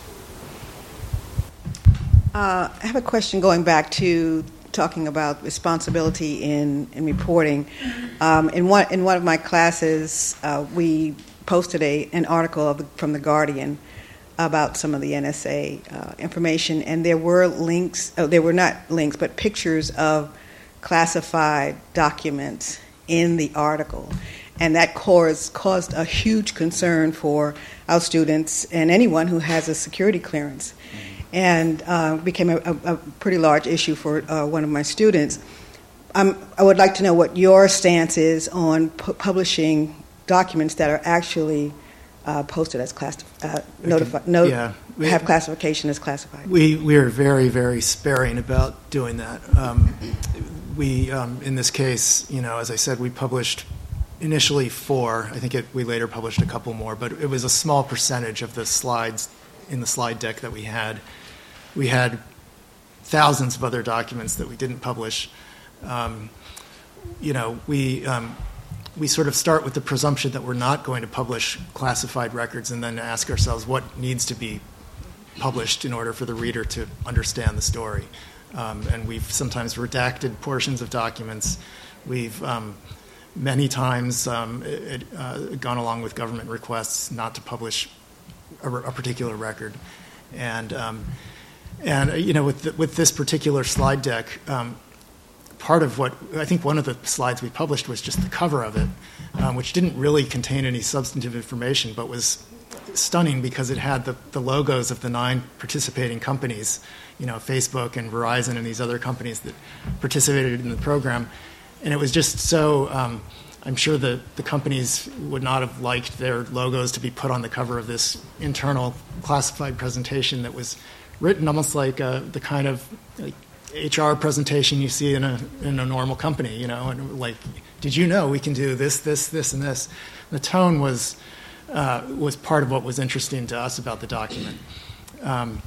Speaker 4: Uh, I have a question going back to talking about responsibility in, in reporting. Um, in, one, in one of my classes, uh, we posted a, an article of the, from The Guardian about some of the N S A uh, information, and there were links, oh, there were not links, but pictures of classified documents in the article. And that caused, caused a huge concern for our students and anyone who has a security clearance. And uh, became a, a, a pretty large issue for uh, one of my students. Um, I would like to know what your stance is on pu- publishing documents that are actually Uh, posted as class, uh, notified, no,
Speaker 2: yeah, we,
Speaker 4: have classification as classified.
Speaker 2: We we are very very sparing about doing that. Um, we um, in this case, you know, as I said, we published initially four. I think it, we later published a couple more, but it was a small percentage of the slides in the slide deck that we had. We had thousands of other documents that we didn't publish. Um, you know, we. Um, We sort of start with the presumption that we're not going to publish classified records, and then ask ourselves what needs to be published in order for the reader to understand the story. Um, and we've sometimes redacted portions of documents. We've um, many times um, it, uh, gone along with government requests not to publish a, a particular record. And, um, and uh, you know, with, the, with this particular slide deck, um, part of what, I think one of the slides we published was just the cover of it, um, which didn't really contain any substantive information, but was stunning because it had the, the logos of the nine participating companies, you know, Facebook and Verizon and these other companies that participated in the program. And it was just so, um, I'm sure the, the companies would not have liked their logos to be put on the cover of this internal classified presentation that was written almost like uh, the kind of like, H R presentation you see in a in a normal company, you know, and like, did you know we can do this, this, this, and this? The tone was uh, was part of what was interesting to us about the document, um,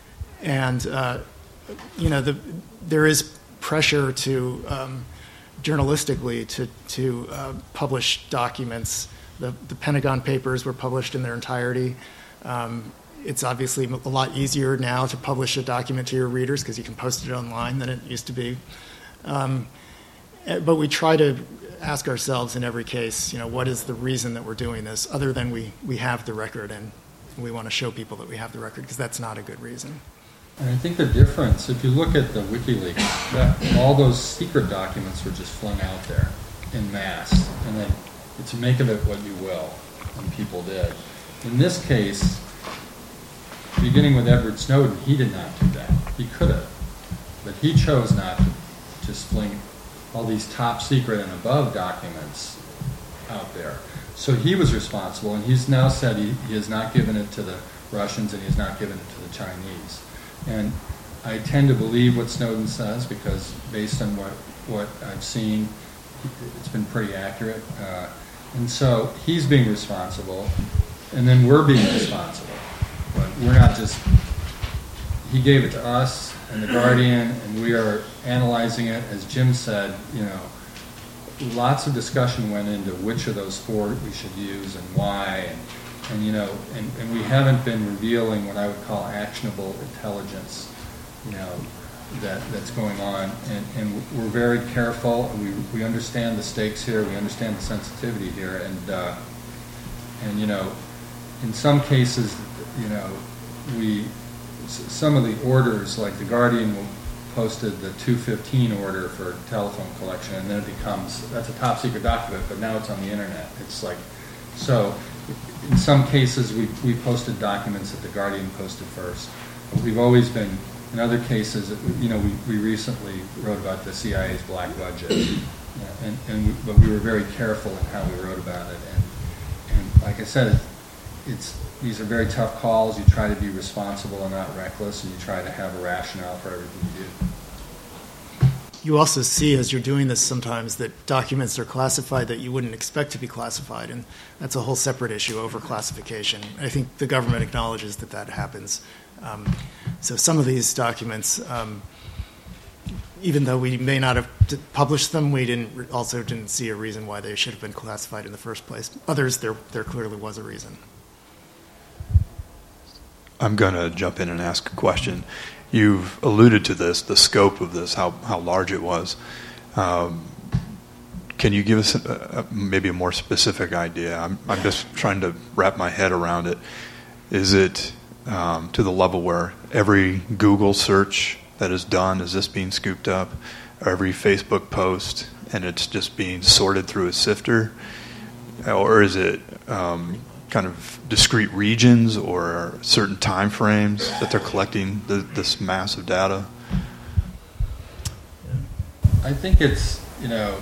Speaker 2: and uh, you know, the, there is pressure to um, journalistically to to uh, publish documents. The the Pentagon Papers were published in their entirety. Um, It's obviously a lot easier now to publish a document to your readers because you can post it online than it used to be. Um, but we try to ask ourselves in every case, you know, what is the reason that we're doing this, other than we, we have the record and we want to show people that we have the record, because that's not a good reason.
Speaker 3: And I think the difference, if you look at the WikiLeaks, that all those secret documents were just flung out there in mass, and then to make of it what you will, and people did. In this case, beginning with Edward Snowden, he did not do that. He could have, but he chose not to, to sling all these top secret and above documents out there. So he was responsible, and he's now said he, he has not given it to the Russians, and he's not given it to the Chinese. And I tend to believe what Snowden says because based on what, what I've seen, it's been pretty accurate. Uh, and so he's being responsible, and then we're being responsible. But we're not just, he gave it to us and the Guardian, and we are analyzing it. As Jim said, you know, lots of discussion went into which of those four we should use and why, and, and you know, and, and we haven't been revealing what I would call actionable intelligence, you know, that, that's going on, and, and we're very careful, and we, we understand the stakes here, we understand the sensitivity here, and, uh, and you know, in some cases, you know, we, some of the orders, like the Guardian posted the two fifteen order for telephone collection, and then it becomes, that's a top secret document, but now it's on the internet. It's like, so in some cases we, we posted documents that the Guardian posted first. But we've always been, in other cases, you know, we, we recently wrote about the C I A's black budget, and, and we, but we were very careful in how we wrote about it. And, and like I said, it's, these are very tough calls. You try to be responsible and not reckless, and you try to have a rationale for everything you do.
Speaker 2: You also see, as you're doing this sometimes, that documents are classified that you wouldn't expect to be classified, and that's a whole separate issue over classification. I think the government acknowledges that that happens. Um, so some of these documents, um, even though we may not have published them, we didn't also didn't see a reason why they should have been classified in the first place. Others, there there clearly was a reason.
Speaker 1: I'm going to jump in and ask a question. You've alluded to this, the scope of this, how, how large it was. Um, can you give us a, a, maybe a more specific idea? I'm, I'm just trying to wrap my head around it. Is it um, to the level where every Google search that is done, is this being scooped up? Or every Facebook post, and it's just being sorted through a sifter? Or is it um, kind of discrete regions or certain time frames that they're collecting the, this massive data?
Speaker 3: I think it's, you know,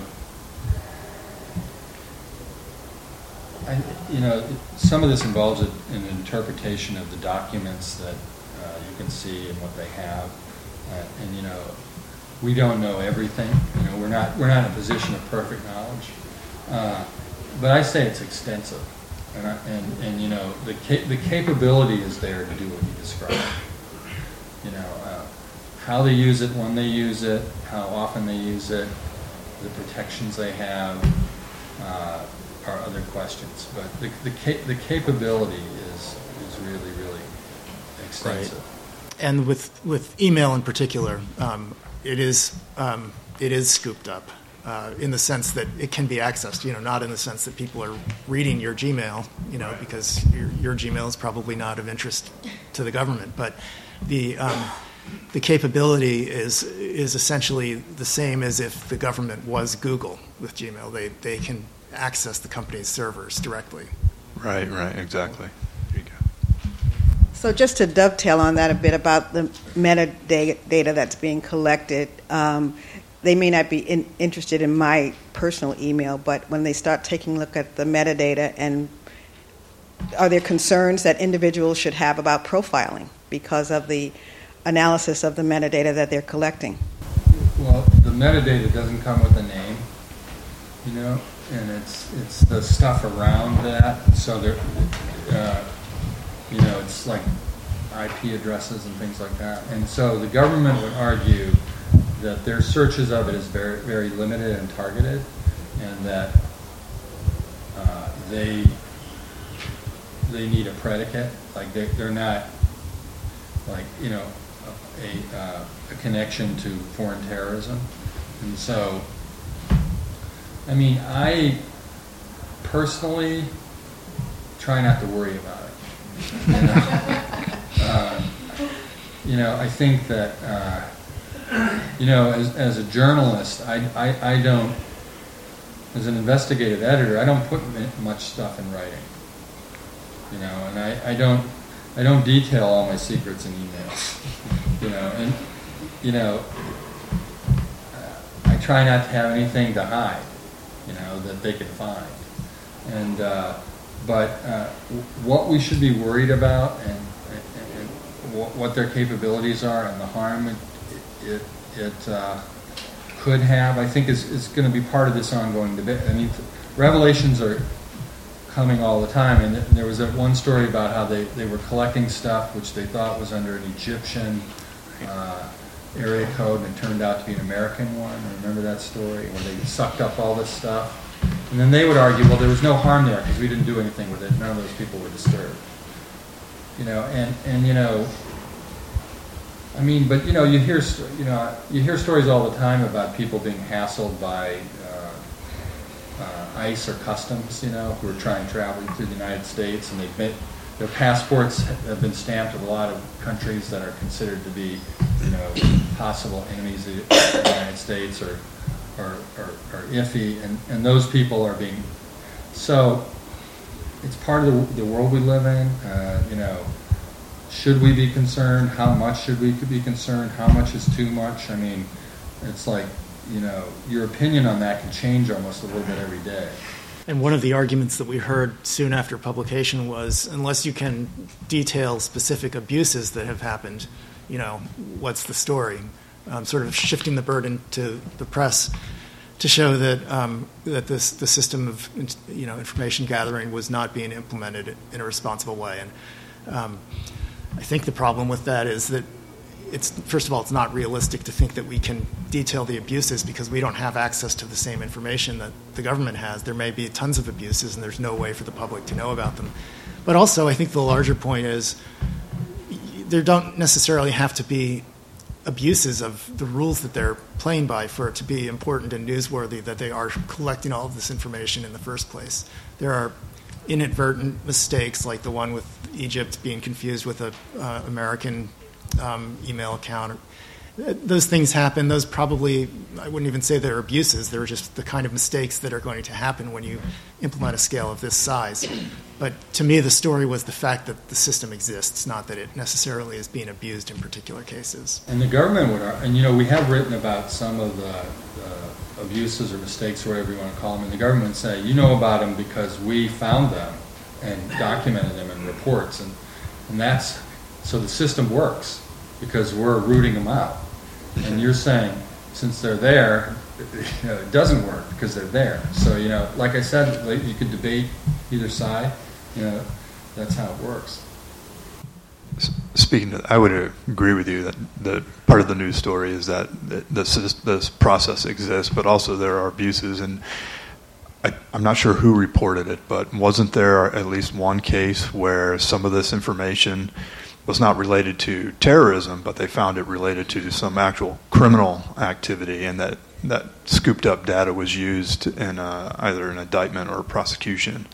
Speaker 3: I, you know, some of this involves a, an interpretation of the documents that uh, you can see and what they have, uh, and you know, we don't know everything. You know, we're not we're not in a position of perfect knowledge, uh, but I say it's extensive. And, I, and, and you know, the ca- the capability is there to do what you described. You know, uh, how they use it, when they use it, how often they use it, the protections they have uh, are other questions. But the the, ca- the capability is is really really extensive.
Speaker 2: Right. And with with email in particular, um, it is um, it is scooped up. Uh, in the sense that it can be accessed, you know, not in the sense that people are reading your Gmail, you know, because your, your Gmail is probably not of interest to the government. But the um, the capability is is essentially the same as if the government was Google with Gmail. They they can access the company's servers directly.
Speaker 1: Right, right, exactly. There you go.
Speaker 4: So just to dovetail on that a bit about the metadata that's being collected. Um, They may not be in, interested in my personal email, but when they start taking a look at the metadata, and are there concerns that individuals should have about profiling because of the analysis of the metadata that they're collecting?
Speaker 3: Well, the metadata doesn't come with a name, you know, and it's it's the stuff around that. So there, uh, you know, it's like I P addresses and things like that. And so the government would argue that their searches of it is very, very limited and targeted, and that uh, they they need a predicate. Like they, they're not like you know a, uh, a connection to foreign terrorism, and so I mean I personally try not to worry about it. You know, uh, you know I think that. Uh, You know, as as a journalist, I, I, I don't, as an investigative editor, I don't put much stuff in writing. You know, and I, I don't I don't detail all my secrets in emails. You know, and you know, I try not to have anything to hide. You know, that they can find. And uh, but uh, what we should be worried about, and what, what their capabilities are and the harm it it, it uh, could have, I think is, is going to be part of this ongoing debate. I mean, revelations are coming all the time, and there was that one story about how they, they were collecting stuff which they thought was under an Egyptian uh, area code, and it turned out to be an American one. Remember that story, where they sucked up all this stuff? And then they would argue, well, there was no harm there because we didn't do anything with it. None of those people were disturbed. You know, and, and you know, I mean, but you know, you hear you know you hear stories all the time about people being hassled by uh, uh, ICE or customs, you know, who are trying to travel through the United States, and they've made, their passports have been stamped with a lot of countries that are considered to be, you know, possible enemies of the United States or or, or, or iffy, and, and those people are being so. It's part of the, the world we live in. Uh, you know, should we be concerned? How much should we be concerned? How much is too much? I mean, it's like, you know, your opinion on that can change almost a little bit every day.
Speaker 2: And one of the arguments that we heard soon after publication was, unless you can detail specific abuses that have happened, you know, what's the story? Um, sort of shifting the burden to the press to show that um, that this the system of you know information gathering was not being implemented in a responsible way. And um, I think the problem with that is that it's first of all, it's not realistic to think that we can detail the abuses because we don't have access to the same information that the government has. There may be tons of abuses, and there's no way for the public to know about them. But also, I think the larger point is there don't necessarily have to be abuses of the rules that they're playing by for it to be important and newsworthy that they are collecting all of this information in the first place. There are inadvertent mistakes like the one with Egypt being confused with an uh, American um, email account. Those things happen. Those probably, I wouldn't even say they're abuses. They're just the kind of mistakes that are going to happen when you implement a scale of this size. But to me, the story was the fact that the system exists, not that it necessarily is being abused in particular cases.
Speaker 3: And the government would, and you know, we have written about some of the uh, abuses or mistakes, or whatever you want to call them, and the government would say, you know about them because we found them and documented them in reports. And, and that's, so the system works because we're rooting them out. And you're saying, since they're there, you know, it doesn't work because they're there. So, you know, like I said, you could debate either side. You know, that's how it works.
Speaker 1: Speaking of, I would agree with you that, that part of the news story is that this, this process exists, but also there are abuses. And I, I'm not sure who reported it, but wasn't there at least one case where some of this information was not related to terrorism, but they found it related to some actual criminal activity, and that, that scooped up data was used in a, either an indictment or a prosecution?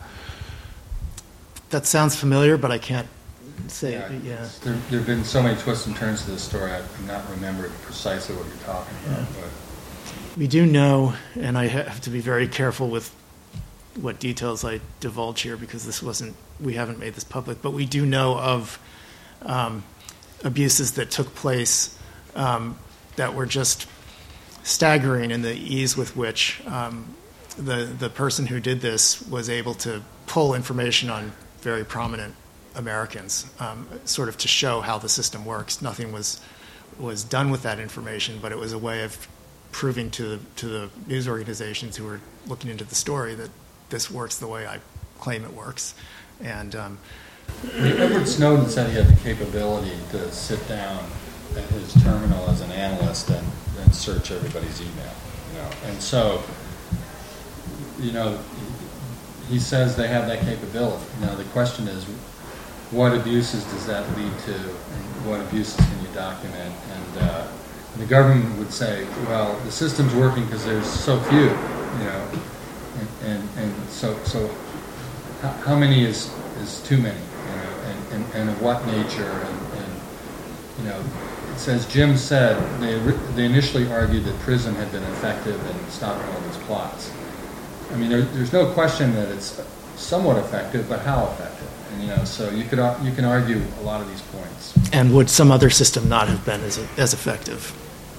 Speaker 2: That sounds familiar, but I can't say.
Speaker 3: Yeah,
Speaker 2: yeah.
Speaker 3: There, there have been so many twists and turns to this story. I'm not remembering precisely what you're talking about.
Speaker 2: Yeah.
Speaker 3: But.
Speaker 2: We do know, and I have to be very careful with what details I divulge here because this wasn't. We haven't made this public, but we do know of um, abuses that took place um, that were just staggering in the ease with which um, the the person who did this was able to pull information on very prominent Americans, um, sort of to show how the system works. Nothing was was done with that information, but it was a way of proving to the, to the news organizations who were looking into the story that this works the way I claim it works. And um,
Speaker 3: Edward Snowden said he had the capability to sit down at his terminal as an analyst and, and search everybody's email. You know, and so, you know, he says they have that capability. Now the question is, what abuses does that lead to, and what abuses can you document? And, uh, and the government would say, well, the system's working because there's so few, you know, and and, and so so how, how many is is too many, you know, and, and, and of what nature? And, and you know, it says Jim said they they initially argued that PRISM had been effective in stopping all these plots. I mean, there, there's no question that it's somewhat effective, but how effective? And, you know, so you could you can argue a lot of these points.
Speaker 2: And would some other system not have been as as effective?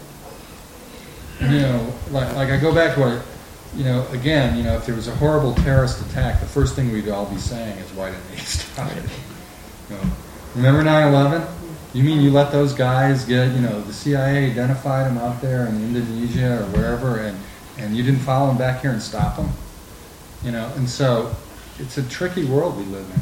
Speaker 3: You know, like like I go back to what, you know, again, you know, if there was a horrible terrorist attack, the first thing we'd all be saying is, why didn't they stop it? You know, remember nine eleven? You mean you let those guys get, you know, the C I A identified them out there in Indonesia or wherever, and, and you didn't follow them back here and stop them? You know, and so it's a tricky world we live in.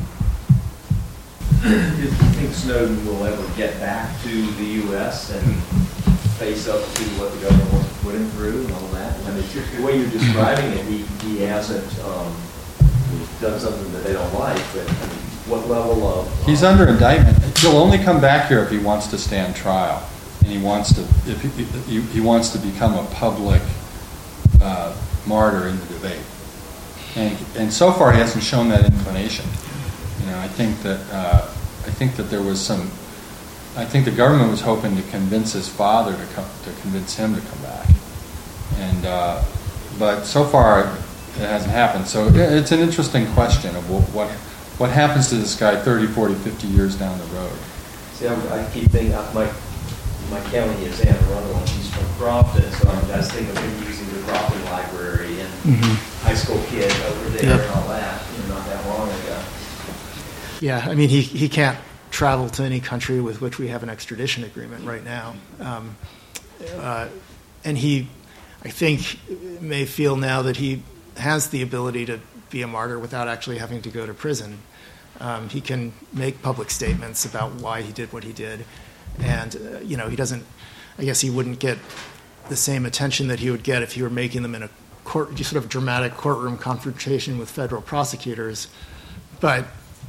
Speaker 8: Do you think Snowden will ever get back to the U S and face up to what the government wants to put him through and all that? I mean, the way you're describing it, he, he hasn't um, done something that they don't like, but I mean, what level of... Um,
Speaker 3: He's under indictment. He'll only come back here if he wants to stand trial, and he wants to if he, he, he wants to become a public uh, martyr in the debate. And and so far he hasn't shown that inclination. You know, I think that uh, I think that there was some. I think the government was hoping to convince his father to come to convince him to come back, and uh, but so far it hasn't happened. So it's an interesting question of what what, what happens to this guy thirty, forty, fifty years down the road.
Speaker 8: See, I'm, I keep thinking uh, my my county is Anne Arundel, and he's from Crofton, so I just think of him using the Crofton Library and mm-hmm. high school kid over there yep. and all that, you know, not that long ago.
Speaker 2: Yeah, I mean, he, he can't travel to any country with which we have an extradition agreement right now. Um, uh, and he, I think, may feel now that he has the ability to be a martyr without actually having to go to prison. Um, he can make public statements about why he did what he did. And, uh, you know, he doesn't, I guess he wouldn't get the same attention that he would get if he were making them in a court, sort of dramatic courtroom confrontation with federal prosecutors. But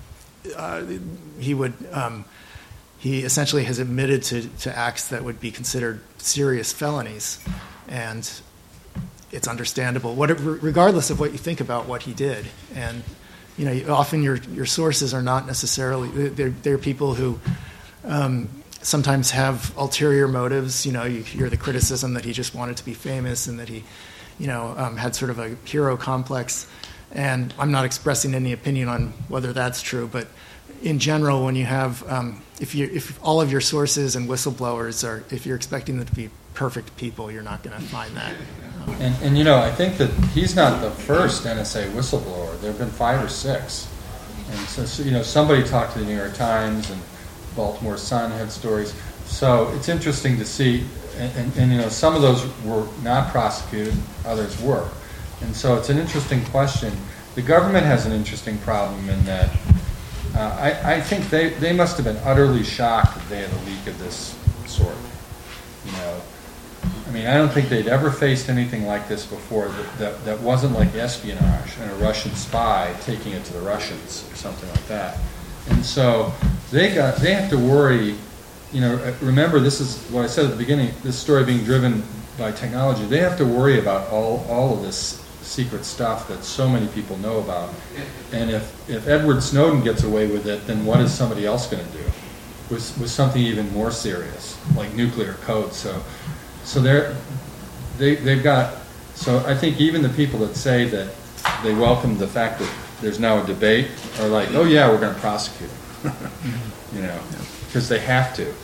Speaker 2: uh, he would, um, he essentially has admitted to, to acts that would be considered serious felonies. And it's understandable, what, regardless of what you think about what he did. And, you know, often your, your sources are not necessarily, they're, they're people who, um, sometimes have ulterior motives. You know, you hear the criticism that he just wanted to be famous and that he, you know, um, had sort of a hero complex. And I'm not expressing any opinion on whether that's true, but in general, when you have, um, if you, if all of your sources and whistleblowers are, if you're expecting them to be perfect people, you're not going to find that. Um,
Speaker 3: and, and you know, I think that he's not the first N S A whistleblower. There have been five or six. And so, so you know, somebody talked to the New York Times and Baltimore Sun had stories. So it's interesting to see, and, and, and you know, some of those were not prosecuted, others were. And so it's an interesting question. The government has an interesting problem in that uh, I, I think they, they must have been utterly shocked that they had a leak of this sort. You know, I mean, I don't think they'd ever faced anything like this before that, that, that wasn't like espionage and a Russian spy taking it to the Russians or something like that. And so they got they have to worry, you know, remember this is what I said at the beginning, this story being driven by technology. They have to worry about all, all of this secret stuff that so many people know about. And if, if Edward Snowden gets away with it, then what is somebody else going to do with, with something even more serious, like nuclear code? So so they're, they, they've got, so I think even the people that say that they welcome the fact that there's now a debate are like, oh yeah, we're going to prosecute him. You know, because they have to.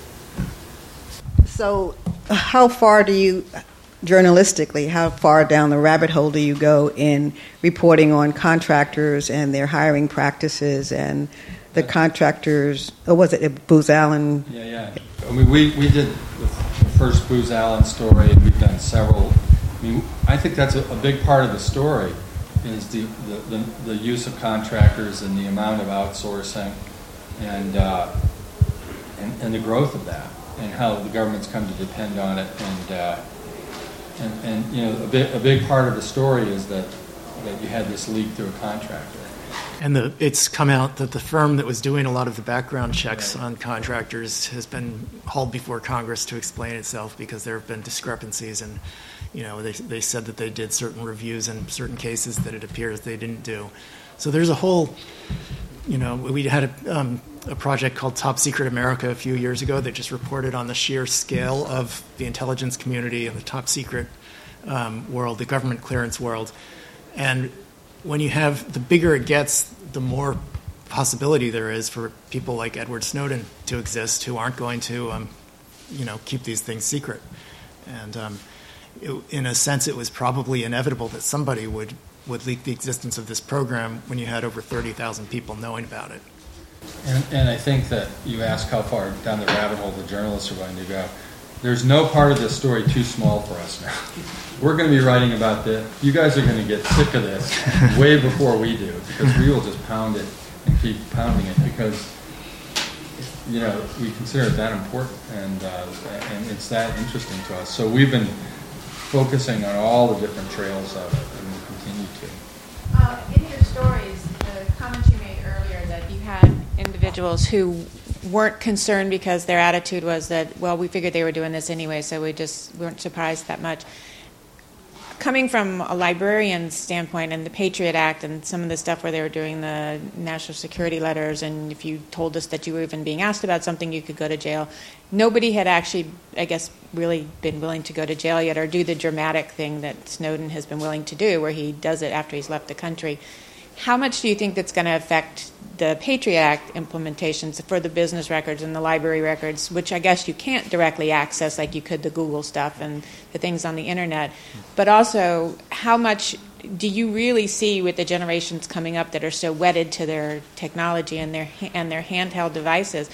Speaker 9: So how far do you, journalistically, how far down the rabbit hole do you go in reporting on contractors and their hiring practices and the contractors, or was it Booz Allen?
Speaker 3: Yeah, yeah. I mean, we, we did the first Booz Allen story, and we've done several. I mean, I think that's a, a big part of the story is the, the, the, the use of contractors and the amount of outsourcing and, uh, and and the growth of that and how the government's come to depend on it. And uh, and, and you know, a big, a big part of the story is that, that you had this leak through a contractor.
Speaker 2: And the, it's come out that the firm that was doing a lot of the background checks right. on contractors has been hauled before Congress to explain itself because there have been discrepancies, and you know they they said that they did certain reviews in certain cases that it appears they didn't do. So there's a whole, you know, we had a, um, a project called Top Secret America a few years ago that just reported on the sheer scale of the intelligence community and the top secret um, world, the government clearance world, and when you have, the bigger it gets, the more possibility there is for people like Edward Snowden to exist who aren't going to, um, you know, keep these things secret. And um, it, in a sense, it was probably inevitable that somebody would, would leak the existence of this program when you had over thirty thousand people knowing about it.
Speaker 3: And, and I think that you ask how far down the rabbit hole the journalists are going to go. There's no part of this story too small for us now. We're going to be writing about this. You guys are going to get sick of this way before we do, because we will just pound it and keep pounding it because, you know, we consider it that important and uh, and it's that interesting to us. So we've been focusing on all the different trails of it, and we'll continue to.
Speaker 10: Uh, in your stories, the comments you made earlier that you had individuals who weren't concerned because their attitude was that, well, we figured they were doing this anyway, so we just weren't surprised that much. Coming from a librarian's standpoint and the Patriot Act and some of the stuff where they were doing the national security letters, and if you told us that you were even being asked about something, you could go to jail. Nobody had actually, I guess, really been willing to go to jail yet or do the dramatic thing that Snowden has been willing to do, where he does it after he's left the country. How much do you think that's going to affect the Patriot Act implementations for the business records and the library records, which I guess you can't directly access like you could the Google stuff and the things on the internet? But also, how much do you really see with the generations coming up that are so wedded to their technology and their and their handheld devices?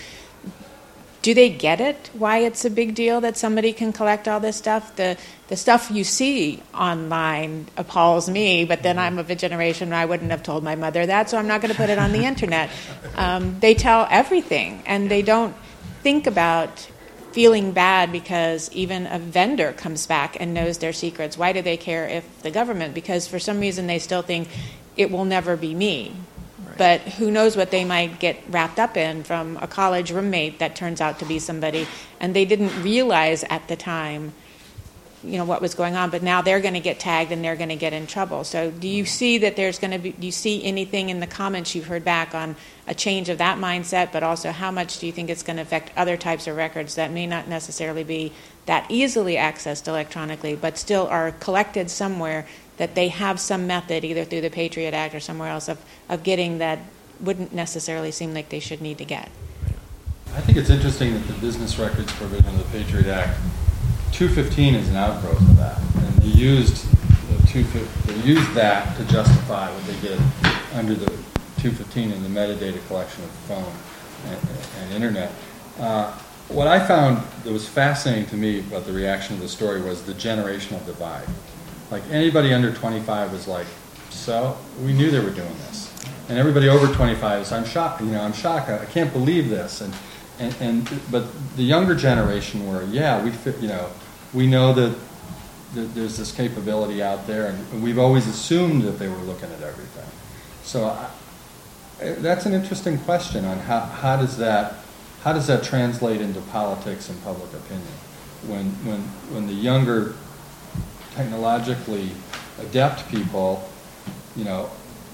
Speaker 10: Do they get it, why it's a big deal that somebody can collect all this stuff? The the stuff you see online appalls me, but then I'm of a generation where I wouldn't have told my mother that, so I'm not going to put it on the internet. Um, they tell everything, and they don't think about feeling bad because even a vendor comes back and knows their secrets. Why do they care if the government? Because for some reason they still think it will never be me. But who knows what they might get wrapped up in from a college roommate that turns out to be somebody, and they didn't realize at the time, you know, what was going on. But now they're going to get tagged and they're going to get in trouble. So, do you see that there's going to be? Do you see anything in the comments you've heard back on a change of that mindset? But also, how much do you think it's going to affect other types of records that may not necessarily be that easily accessed electronically, but still are collected somewhere? That they have some method, either through the Patriot Act or somewhere else, of, of getting that wouldn't necessarily seem like they should need to get.
Speaker 3: I think it's interesting that the business records provision of the Patriot Act, two fifteen is an outgrowth of that, and they used the two, they used that to justify what they did under the two fifteen in the metadata collection of the phone and, and internet. Uh, what I found that was fascinating to me about the reaction of the story was the generational divide. Like anybody under twenty-five was like, so we knew they were doing this, and everybody over twenty-five is, I'm shocked. You know, I'm shocked. I can't believe this. And and, and but the younger generation were, yeah, we fit. You know, we know that, that there's this capability out there, and we've always assumed that they were looking at everything. So I, that's an interesting question on how how does that how does that translate into politics and public opinion when when when the younger technologically adept people, you know,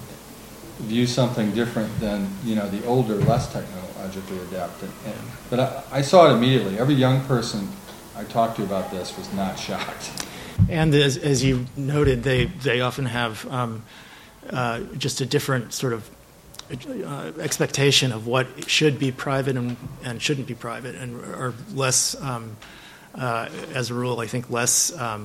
Speaker 3: view something different than, you know, the older, less technologically adept. And, and, but I, I saw it immediately. Every young person I talked to about this was not shocked.
Speaker 2: And as, as you noted, they, they often have um, uh, just a different sort of uh, expectation of what should be private and, and shouldn't be private, and are less, um, uh, as a rule, I think less um,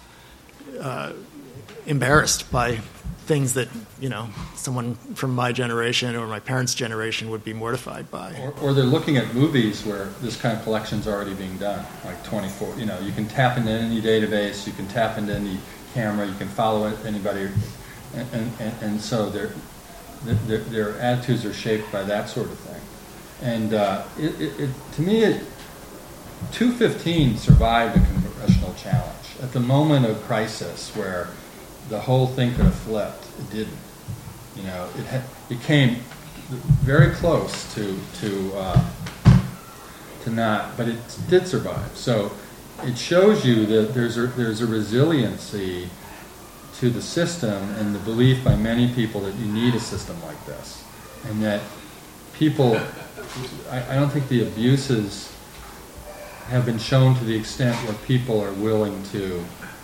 Speaker 2: Uh, embarrassed by things that, you know, someone from my generation or my parents' generation would be mortified by.
Speaker 3: Or, or they're looking at movies where this kind of collection's already being done, like twenty-four. You know, you can tap into any database, you can tap into any camera, you can follow anybody, and and, and, and so their, their their attitudes are shaped by that sort of thing. And uh, it, it, it, to me, it, two fifteen survived a congressional challenge. At the moment of crisis where the whole thing could have flipped, it didn't. You know, it had, it came very close to to uh, to not, but it did survive. So it shows you that there's a, there's a resiliency to the system and the belief by many people that you need a system like this, and that people. I, I don't think the abuses have been shown to the extent where people are willing to,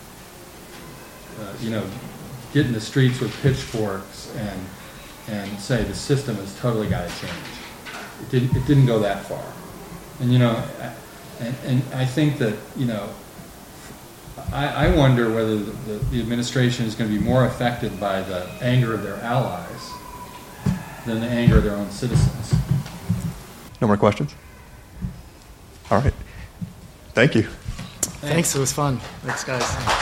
Speaker 3: uh, you know, get in the streets with pitchforks and and say the system has totally got to change. It didn't. It didn't go that far, and you know, and, and I think that you know, I, I wonder whether the, the, the administration is going to be more affected by the anger of their allies than the anger of their own citizens.
Speaker 1: No more questions? All right. Thank you.
Speaker 2: Thanks. It was fun. Thanks, guys.